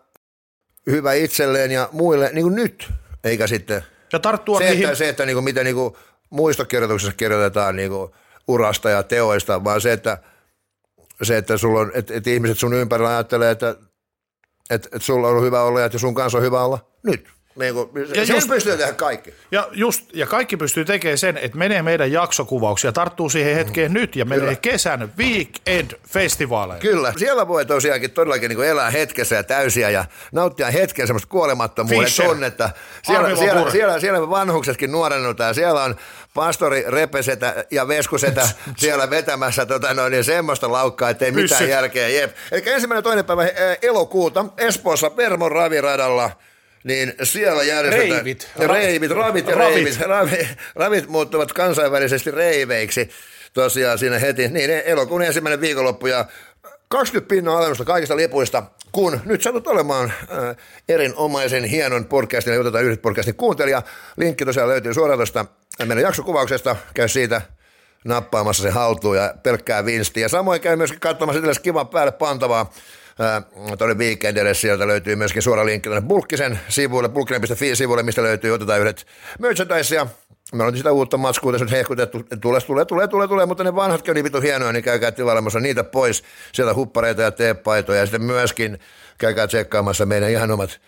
hyvä itselleen ja muille niin kuin nyt, eikä sitten ja tarttua se, niihin. että, se, että niin kuin, miten niin kuin muistokirjoituksessa kirjoitetaan niin kuin urasta ja teoista, vaan se, että, se, että, sulla on, että, että ihmiset sun ympärillä ajattelee, että, että, että sulla on hyvä olla ja että sun kanssa on hyvä olla nyt. Niin kuin, ja se just, pystyy tehdä kaikki. Ja, just, ja kaikki pystyy tekemään sen, että menee meidän jaksokuvauksia, tarttuu siihen hetkeen mm. nyt ja menee Kyllä. kesän weekend-festivaaleille. Kyllä, siellä voi tosiaankin todellakin niin elää hetkessä ja täysiä ja nauttia hetken semmoista kuolemattomuuden Fischer. tunnetta. Siellä, siellä, siellä, siellä vanhuksetkin nuorennutaan, siellä on pastori Repesetä ja Veskusetä siellä vetämässä tota noin, niin semmoista laukkaa, ettei Pyssyt. mitään järkeä. Jep. Eli ensimmäinen toinen päivä elokuuta Espoossa Permon raviradalla. Niin siellä järjestetään. Reivit. Reivit, ravit ja ravit. reivit. Ravit, ravit muuttuvat kansainvälisesti reiveiksi tosiaan siinä heti. Niin elokuun ensimmäinen viikonloppu ja kaksikymmentä pinnaa alennusta kaikista lipuista, kun nyt satut olemaan äh, erinomaisen hienon podcastin, eli otetaan yhdet podcastin kuuntelija. Linkki tosiaan löytyy suoraan tuosta meidän jaksokuvauksesta. Käy siitä nappaamassa se haltuun ja pelkkää vinstiä. Ja samoin käy myöskin katsomassa tällaista kivan päälle pantavaa. Tuonne Weekendille sieltä löytyy myöskin suora linkki tuonne Bulkkisen sivuille, bulkkinen piste fi sivuille, mistä löytyy, otetaan yhdet merchandisea. Me ollaan sitä uutta matskua tässä nyt hehkutettu, tulee, tulee, tulee, tulee, tulee, mutta ne vanhatkin on niin vittu hienoja, niin käykää tilailemassa niitä pois, sieltä huppareita ja teepaitoja, ja sitten myöskin käykää tsekkaamassa meidän ihan omat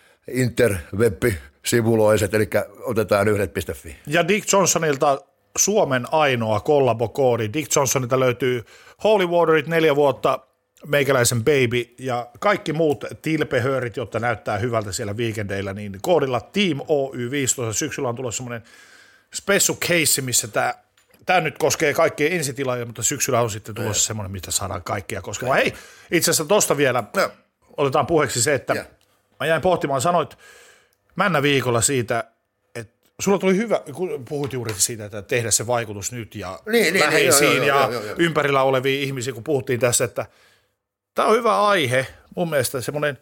interweb-sivuloiset, eli otetaan yhdet piste fi. Ja Dick Johnsonilta Suomen ainoa kollabokoodi. Dick Johnsonilta löytyy Holy Waterit neljä vuotta, meikäläisen Baby ja kaikki muut tilpehöörit, jotta näyttää hyvältä siellä viikendeillä, niin koodilla Team O Y viisitoista syksyllä on tulossa semmoinen special case, missä tämä Tämä nyt koskee kaikkia ensitilaajia, mutta syksyllä on sitten tulossa semmoinen, mistä saadaan kaikkia koskemaan. Hei, itse asiassa tuosta vielä no. otetaan puheeksi se, että yeah. mä jäin pohtimaan, sanoit männä viikolla siitä, että sulla tuli hyvä, kun puhuit juuri siitä, että tehdä se vaikutus nyt ja niin, läheisiin niin, joo, joo, ja joo, joo, joo. ympärillä olevia ihmisiä, kun puhuttiin tässä, että tämä on hyvä aihe, mun mielestä semmoinen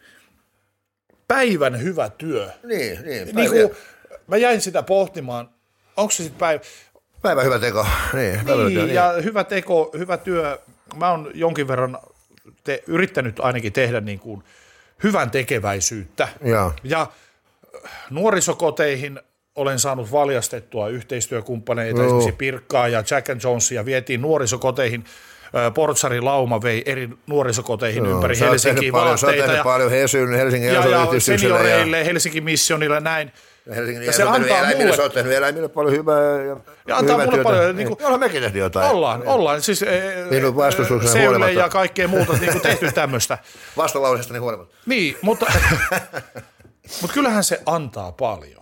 päivän hyvä työ. Niin, niin. niin kuin, mä jäin sitä pohtimaan, onko se sitten päivä... Päivän hyvä teko. Niin, niin, työ, ja niin. hyvä teko, hyvä työ. Mä oon jonkin verran te, yrittänyt ainakin tehdä niin kuin hyvän tekeväisyyttä. Ja. ja nuorisokoteihin olen saanut valjastettua yhteistyökumppaneita, no. esimerkiksi Pirkkaa ja Jack and Jonesia vietiin nuorisokoteihin. Portsari Lauma vei eri nuorisokoteihin no, ympäri Helsinkiin vaatteita. Ja, paljon Hesyn, Helsingin ja, ja senioreille, ja... Helsingin missionille näin. Ja, Helsingin, ja se antaa eläimille, mulle... Se on tehnyt eläimille paljon hyvää ja, ja antaa mulle työtä. Paljon... Niin kuin, ollaan mekin tehty jotain. Ollaan, ollaan. Siis minun vastustukseni Seule huolimatta. Ja kaikkea muuta niin kuin tehty tämmöistä. Vastalausestani huolimatta. Niin, mutta, mutta kyllähän se antaa paljon.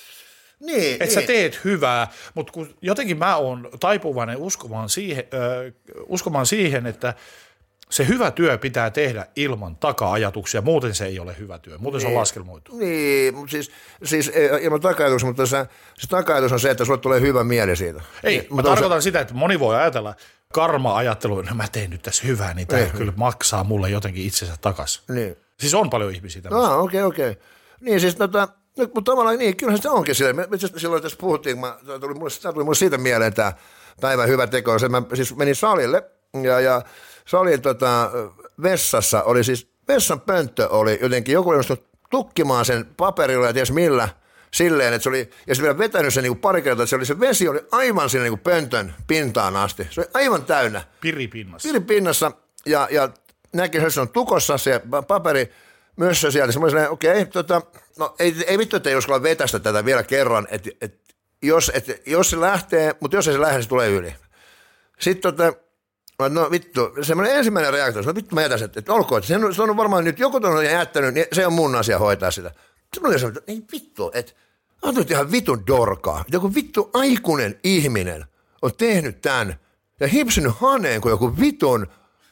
Niin, että niin. sä teet hyvää, mutta kun jotenkin mä oon taipuvainen uskomaan siihen, äh, uskomaan siihen, että se hyvä työ pitää tehdä ilman taka-ajatuksia, muuten se ei ole hyvä työ, muuten niin, se on laskelmoitu. Niin, mutta siis, siis ilman taka-ajatuksia, mutta se, se taka-ajatus on se, että sulle tulee hyvä mieli siitä. Ei, niin, mä tarkoitan se... sitä, että moni voi ajatella karma-ajattelu, että mä teen nyt tässä hyvää, niin tämä kyllä maksaa mulle jotenkin itsensä takaisin. Niin. Siis on paljon ihmisiä tämmöisiä. Ah, okei, okay, okei. Okay. Niin siis tota... No, mutta tavallaan niin, kyllähän se onkin silleen. Me, me silloin tässä puhuttiin, mä, tämä tuli mulle, tämä tuli mulle siitä mieleen tämä päivän hyvä teko. Se, mä siis menin salille ja, ja salin tota, vessassa oli siis, vessan pönttö oli jotenkin, joku oli nostunut tukkimaan sen paperilla ja ties millä silleen, että se oli, ja se vielä vetänyt sen niin kuin pari kertaa, että se, oli, se vesi oli aivan siinä niin kuin pöntön pintaan asti. Se oli aivan täynnä. Piripinnassa. Piripinnassa ja, ja näki, että se on tukossa se paperi, myös se sieltä. Semmoinen, okei, okay, tota, no ei, ei vittu, että ei uskalla vetästä tätä vielä kerran, että et, jos, et, jos se lähtee, mutta jos ei se lähde, niin se tulee yli. Sitten tota, no vittu, semmoinen ensimmäinen reaktio, no vittu mä jätän, että, että olkoon, että se on varmaan nyt joku on jättänyt, niin se on mun asia hoitaa sitä. Semmoinen sanoo, että ei vittu, että on nyt ihan vitun dorkaa. Joku vittu aikuinen ihminen on tehnyt tämän ja hipsinyt haneen kuin joku vitun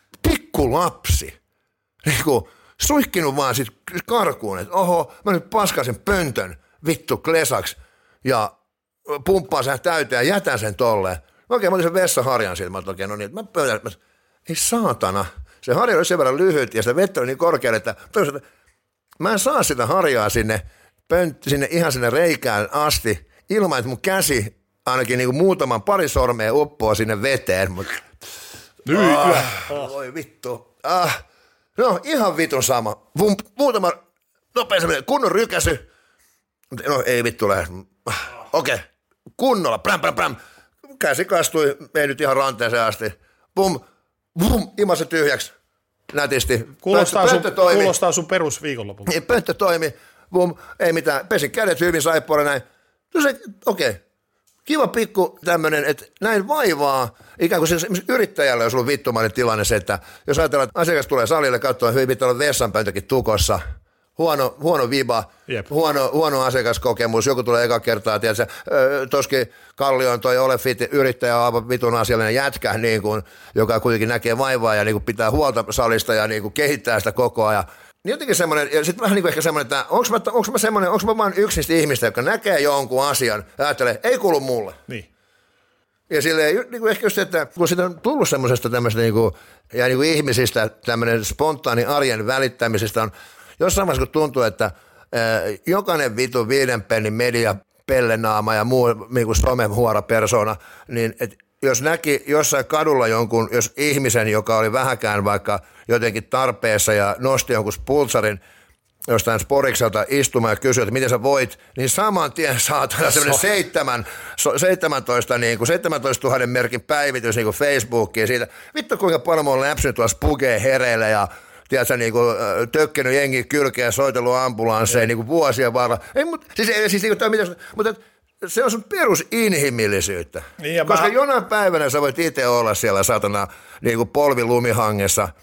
pikkulapsi. Niin kuin suihkinut vaan sit karkuun, että oho, mä nyt paskan sen pöntön vittu klesaks ja pumppaan sen täyteen ja jätän sen tolleen. Okei, mä otin sen vessaharjan siitä, mä otin okei, no niin, että mä pöydän, mä, ei saatana. Se harja oli sen verran lyhyt ja sitä vettä oli niin korkealle, että mä en saa sitä harjaa sinne, pönt, sinne ihan sinne reikään asti, ilman että mun käsi ainakin niin kuin muutaman pari sormea uppoa sinne veteen. Mut, ah, voi vittu. Ah. No ihan vitun sama. Vump, muutama nopea semmoinen kunnon rykäsy. No ei vittu lähes. Okei, okay. Kunnolla. Präm, präm, präm. Käsi kastui, ei nyt ihan ranteeseen asti. Bum, bum, imasi tyhjäksi. Nätisti. Kuulostaa, pönttö, sun, pönttö kuulostaa sun perus viikonlopulta. Niin, pönttö toimi. Bum, ei mitään. Pesin kädet hyvin saippuilla näin. No se, okei. Okay. Kiva pikku tämmöinen, että näin vaivaa, ikään kuin siis yrittäjällä olisi ollut vittumainen tilanne se, että jos ajatellaan, että asiakas tulee salille katsoa, hyvin pitää olla vessanpöntökin tukossa, huono, huono viba, huono, huono asiakaskokemus, joku tulee eka kertaa, tiedätkö, Toski Kallion toi Ole Fit yrittäjä on aivan vitun asiallinen jätkä, niin kuin, joka kuitenkin näkee vaivaa ja niin kuin pitää huolta salista ja niin kuin kehittää sitä koko ajan. Niin jotenkin semmoinen, ja sitten vähän niin kuin ehkä semmoinen, että onko mä, onko mä semmoinen, onko mä vaan yksi niistä ihmistä, joka näkee jonkun asian ja ajattelee, ei kuulu mulle. Niin. Ja silleen, niin kuin ehkä just, että kun siitä on tullut semmoisesta tämmöistä niin kuin, ja niin kuin ihmisistä tämmöinen spontaani arjen välittämisestä on jossain vaiheessa kun tuntuu, että ää, jokainen vitu viiden pennin media, pellenaama ja muu niin kuin somehuora persona, niin että jos näki jossain kadulla jonkun, jos ihmisen, joka oli vähäkään vaikka jotenkin tarpeessa ja nosti jonkun spultsarin jostain sporikselta istumaan ja kysyi, että miten sä voit, niin saman tien saatana semmoinen seitsemän, seitsemäntoista, niin kuin seitsemäntoistatuhannen merkin päivitys niin kuin Facebookiin siitä. Vittu kuinka paljon mä oon läpsynyt tuolla spugeen hereillä ja tiedätkö, niin kuin, tökkenyt jengi kylkeä ja soitellut ambulansseja niin kuin vuosien varrella. Ei, mutta siis, siis niin kuin, mitä, mutta se on sun perusinhimillisyyttä. Niin, koska mä... jonain päivänä sä voit itse olla siellä satana niin kuin polvilumihangessa. Jep.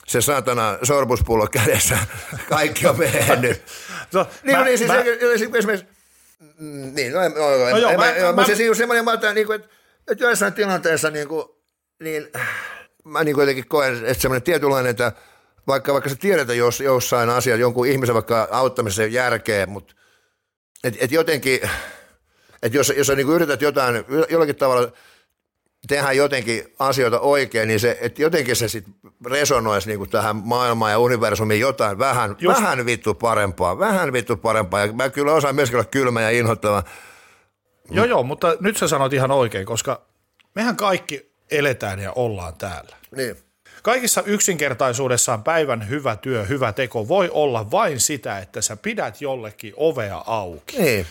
se satana sorbuspullo kädessä, kaikki on mennyt. No, niin, mä, niin siis mä, esimerkiksi, niin, no, no, no, no joo, en, mä, mä, mä, mutta se on semmoinen, että, niin kuin, että, että joissain tilanteessa niin, kuin, niin mä niin jotenkin koen, että semmoinen tietynlainen, että vaikka, vaikka sä tiedät, jos jossain asia jonkun ihmisen vaikka auttamisessa ei ole järkeä, mutta että et jotenkin, että jos, jos sä niin yrität jotain, jollakin tavalla tehdä jotenkin asioita oikein, niin se, että jotenkin se sitten resonoisi niin kuin tähän maailmaan ja universumiin jotain vähän, vähän vittu parempaa, vähän vittu parempaa. Ja mä kyllä osaan myöskin olla kylmä ja inhottava. Joo, joo, mutta nyt sä sanot ihan oikein, koska mehän kaikki eletään ja ollaan täällä. Niin. Kaikissa yksinkertaisuudessaan päivän hyvä työ, hyvä teko voi olla vain sitä, että sä pidät jollekin ovea auki. Niin.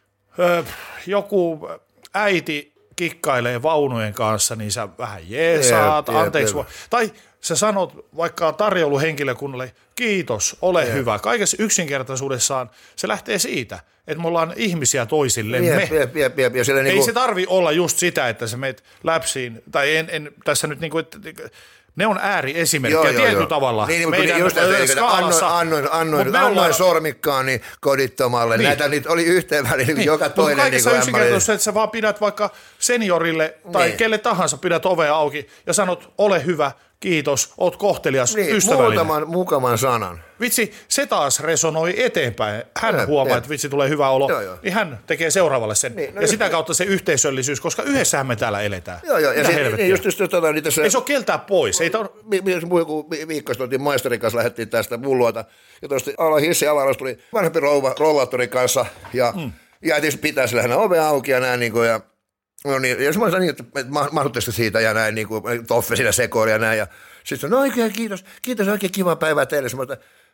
Öö, joku äiti kikkailee vaunujen kanssa, niin sä vähän jeesaat, Jep, jep, anteeksi. jep. Tai sä sanot vaikka tarjouluhenkilökunnalle, kiitos, ole Jep. hyvä. Kaikessa yksinkertaisuudessaan se lähtee siitä, että me ollaan ihmisiä toisillemme. Jep, jep, jep, jep. Ja siellä Ei niinku, se tarvi olla just sitä, että sä meet läpsiin, tai en, en tässä nyt niinku, että ne on ääriesimerkkejä tietyllä tavalla. Niin, mutta meidän just, että, että annoin, skaalassa. annoin, annoin, Mut me annoin ollaan- sormikkaani kodittomalle. Niin. Näitä niitä oli yhteen väliin, niin. joka Mutta toinen. kaikessa Niin yksinkertaisuudessa, että sä vaan pidät vaikka seniorille tai Niin. kelle tahansa pidät ovea auki ja sanot, ole hyvä, kiitos, oot kohtelias, niin, ystävällinen. muutaman mukavan sanan. Vitsi, se taas resonoi eteenpäin. Hän Jep, huomaa, jep. että vitsi tulee hyvä olo, Joo, joo. niin hän tekee seuraavalle sen. Niin, no ja just- sitä kautta se yhteisöllisyys, koska yhdessähän me täällä eletään. Joo, joo. Ja Mitä sit, helvettiä? niin just, just, just, tota, niin tässä, Ei se ole keltää pois. Ei tar- mi- mi- joku vi- viikko sitten oltiin maisterin kanssa, lähdettiin tästä mulluota. Ja tuosta ala hissi alaras tuli vanhempi rouva rollaattorin kanssa. Ja mm. jäätiin pitää sillä hänen ove auki ja näin. Niin kuin, ja, no niin, ja semmoinen niin, että mahdutteko siitä ja näin, niin kuin Toffe siinä sekoili ja näin. Ja sitten no oikein kiitos, kiitos oikein kiva päivää teille. Semmoista,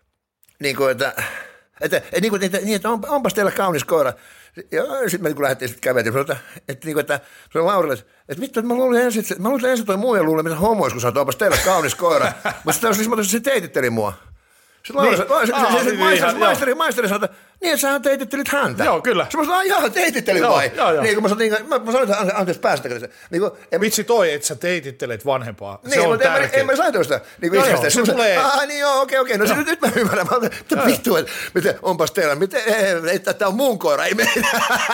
niin kuin, että, että, että, niin kuin, että, niin, että on, onpas teillä kaunis koira. Ja sitten me kun lähdettiin sitten kävelemään, sanoin, että, että, niin kuin, että se on Laurille, että, että vittu, että mä luulin ensin, että, mä luulin ensin toi muu ja luulin, mitä homois, kun sanoin, että onpas teillä kaunis koira. Mutta sitten olisi semmoinen, että se teititteli mua. Sitten Laura, Niin. Laura, se, Aa, se, se, niin, maisteri, ihan, maisteri, maisteri sanoi, että niin, että sähän teitittelit häntä. Joo, kyllä. Sitten mä sanoin, jaa, teititteli Joo, vai? joo, joo. Niin, kun mä sanoin, mä, mä sanoin, että anteeksi, päästäkö se. Niin, kun, en, Vitsi toi, että sä teitittelet vanhempaa. Se niin, on mutta en, mä- tärkeää. en mä saatu sitä. Niin, Joo, joo, joo, se tulee- Ah, niin joo, okei, okei. No se nyt, nyt mä ymmärrän. Mä olen, että vittu, että miten, onpas teillä. Miten, että tämä on mun koira, ei meidän.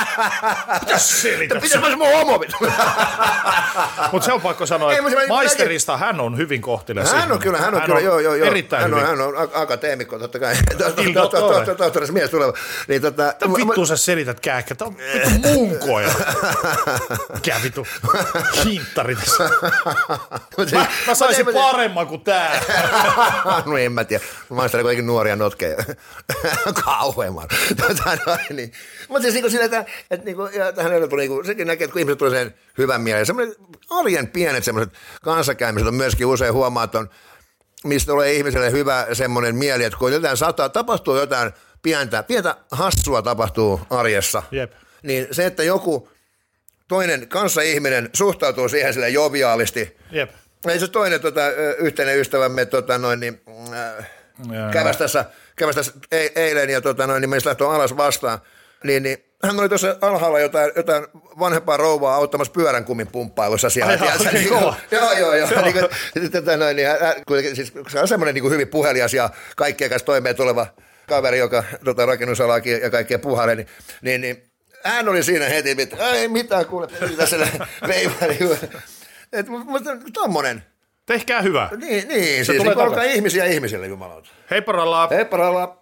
Mitä selität? Pitäis mä se mun homo, vittu. Mutta se on pakko sanoa, Ei, että mutta se- maisterista hän on hyvin kohtelias. Hän on ihminen. kyllä, hän on kyllä, joo, joo, joo. Erittäin hän on, hyvin. hän on a- akateemikko, totta kai. Il dottore. Tohtoris mies tuleva. Niin tota... Mitä vittu sä selität kääkkä? Tämä on vittu mun koira. Mikä vittu hinttari tässä. Mä, mä saisin paremman kuin tää. No en mä tiedä. Maisteri kuitenkin nuoria notkeja. Kauheamman. Tota, no, niin. Mutta siis niin sillä, että, että niin kuin, ja hänellä tuli, niin kuin, sekin näkee, että kun ihmiset tulee sen hyvän mieleen. Semmoinen arjen pienet semmoiset kanssakäymiset on myöskin usein huomaa, että on, mistä tulee ihmiselle hyvä semmoinen mieli, että kun jotain sataa, tapahtuu jotain pientä, pientä hassua tapahtuu arjessa, Jep. niin se, että joku toinen kanssaihminen suhtautuu siihen sille joviaalisti. Jep. Ei se toinen tota, ö, yhteinen ystävämme tota, noin, niin, äh, käväsi tässä, käväsi tässä e- eilen ja tota, noin, niin meistä lähtö alas vastaan. Niin, niin, hän oli tuossa alhaalla jotain, jotain vanhempaa rouvaa auttamassa pyöränkumin pumppailussa siellä. Ai jaa, tiedätkö, okei, niin kuin- kova. Joo, joo, joo. niin kuin, tota, noin, niin, hän, kuitenkin, siis, se on semmoinen niin kuin hyvin puhelias ja kaikkien kanssa toimeen tuleva kaveri, joka tota, rakennusalaakin ja kaikkea puhalee, niin, niin, niin hän oli siinä heti, että ei mitään kuule, tässä veiväli. Että mutta tommonen. Tehkää hyvä. Niin, niin Se siis tulee niin olkaa takaisin. ihmisiä ihmisille, jumalauta. Hei poralla. Hei paralla.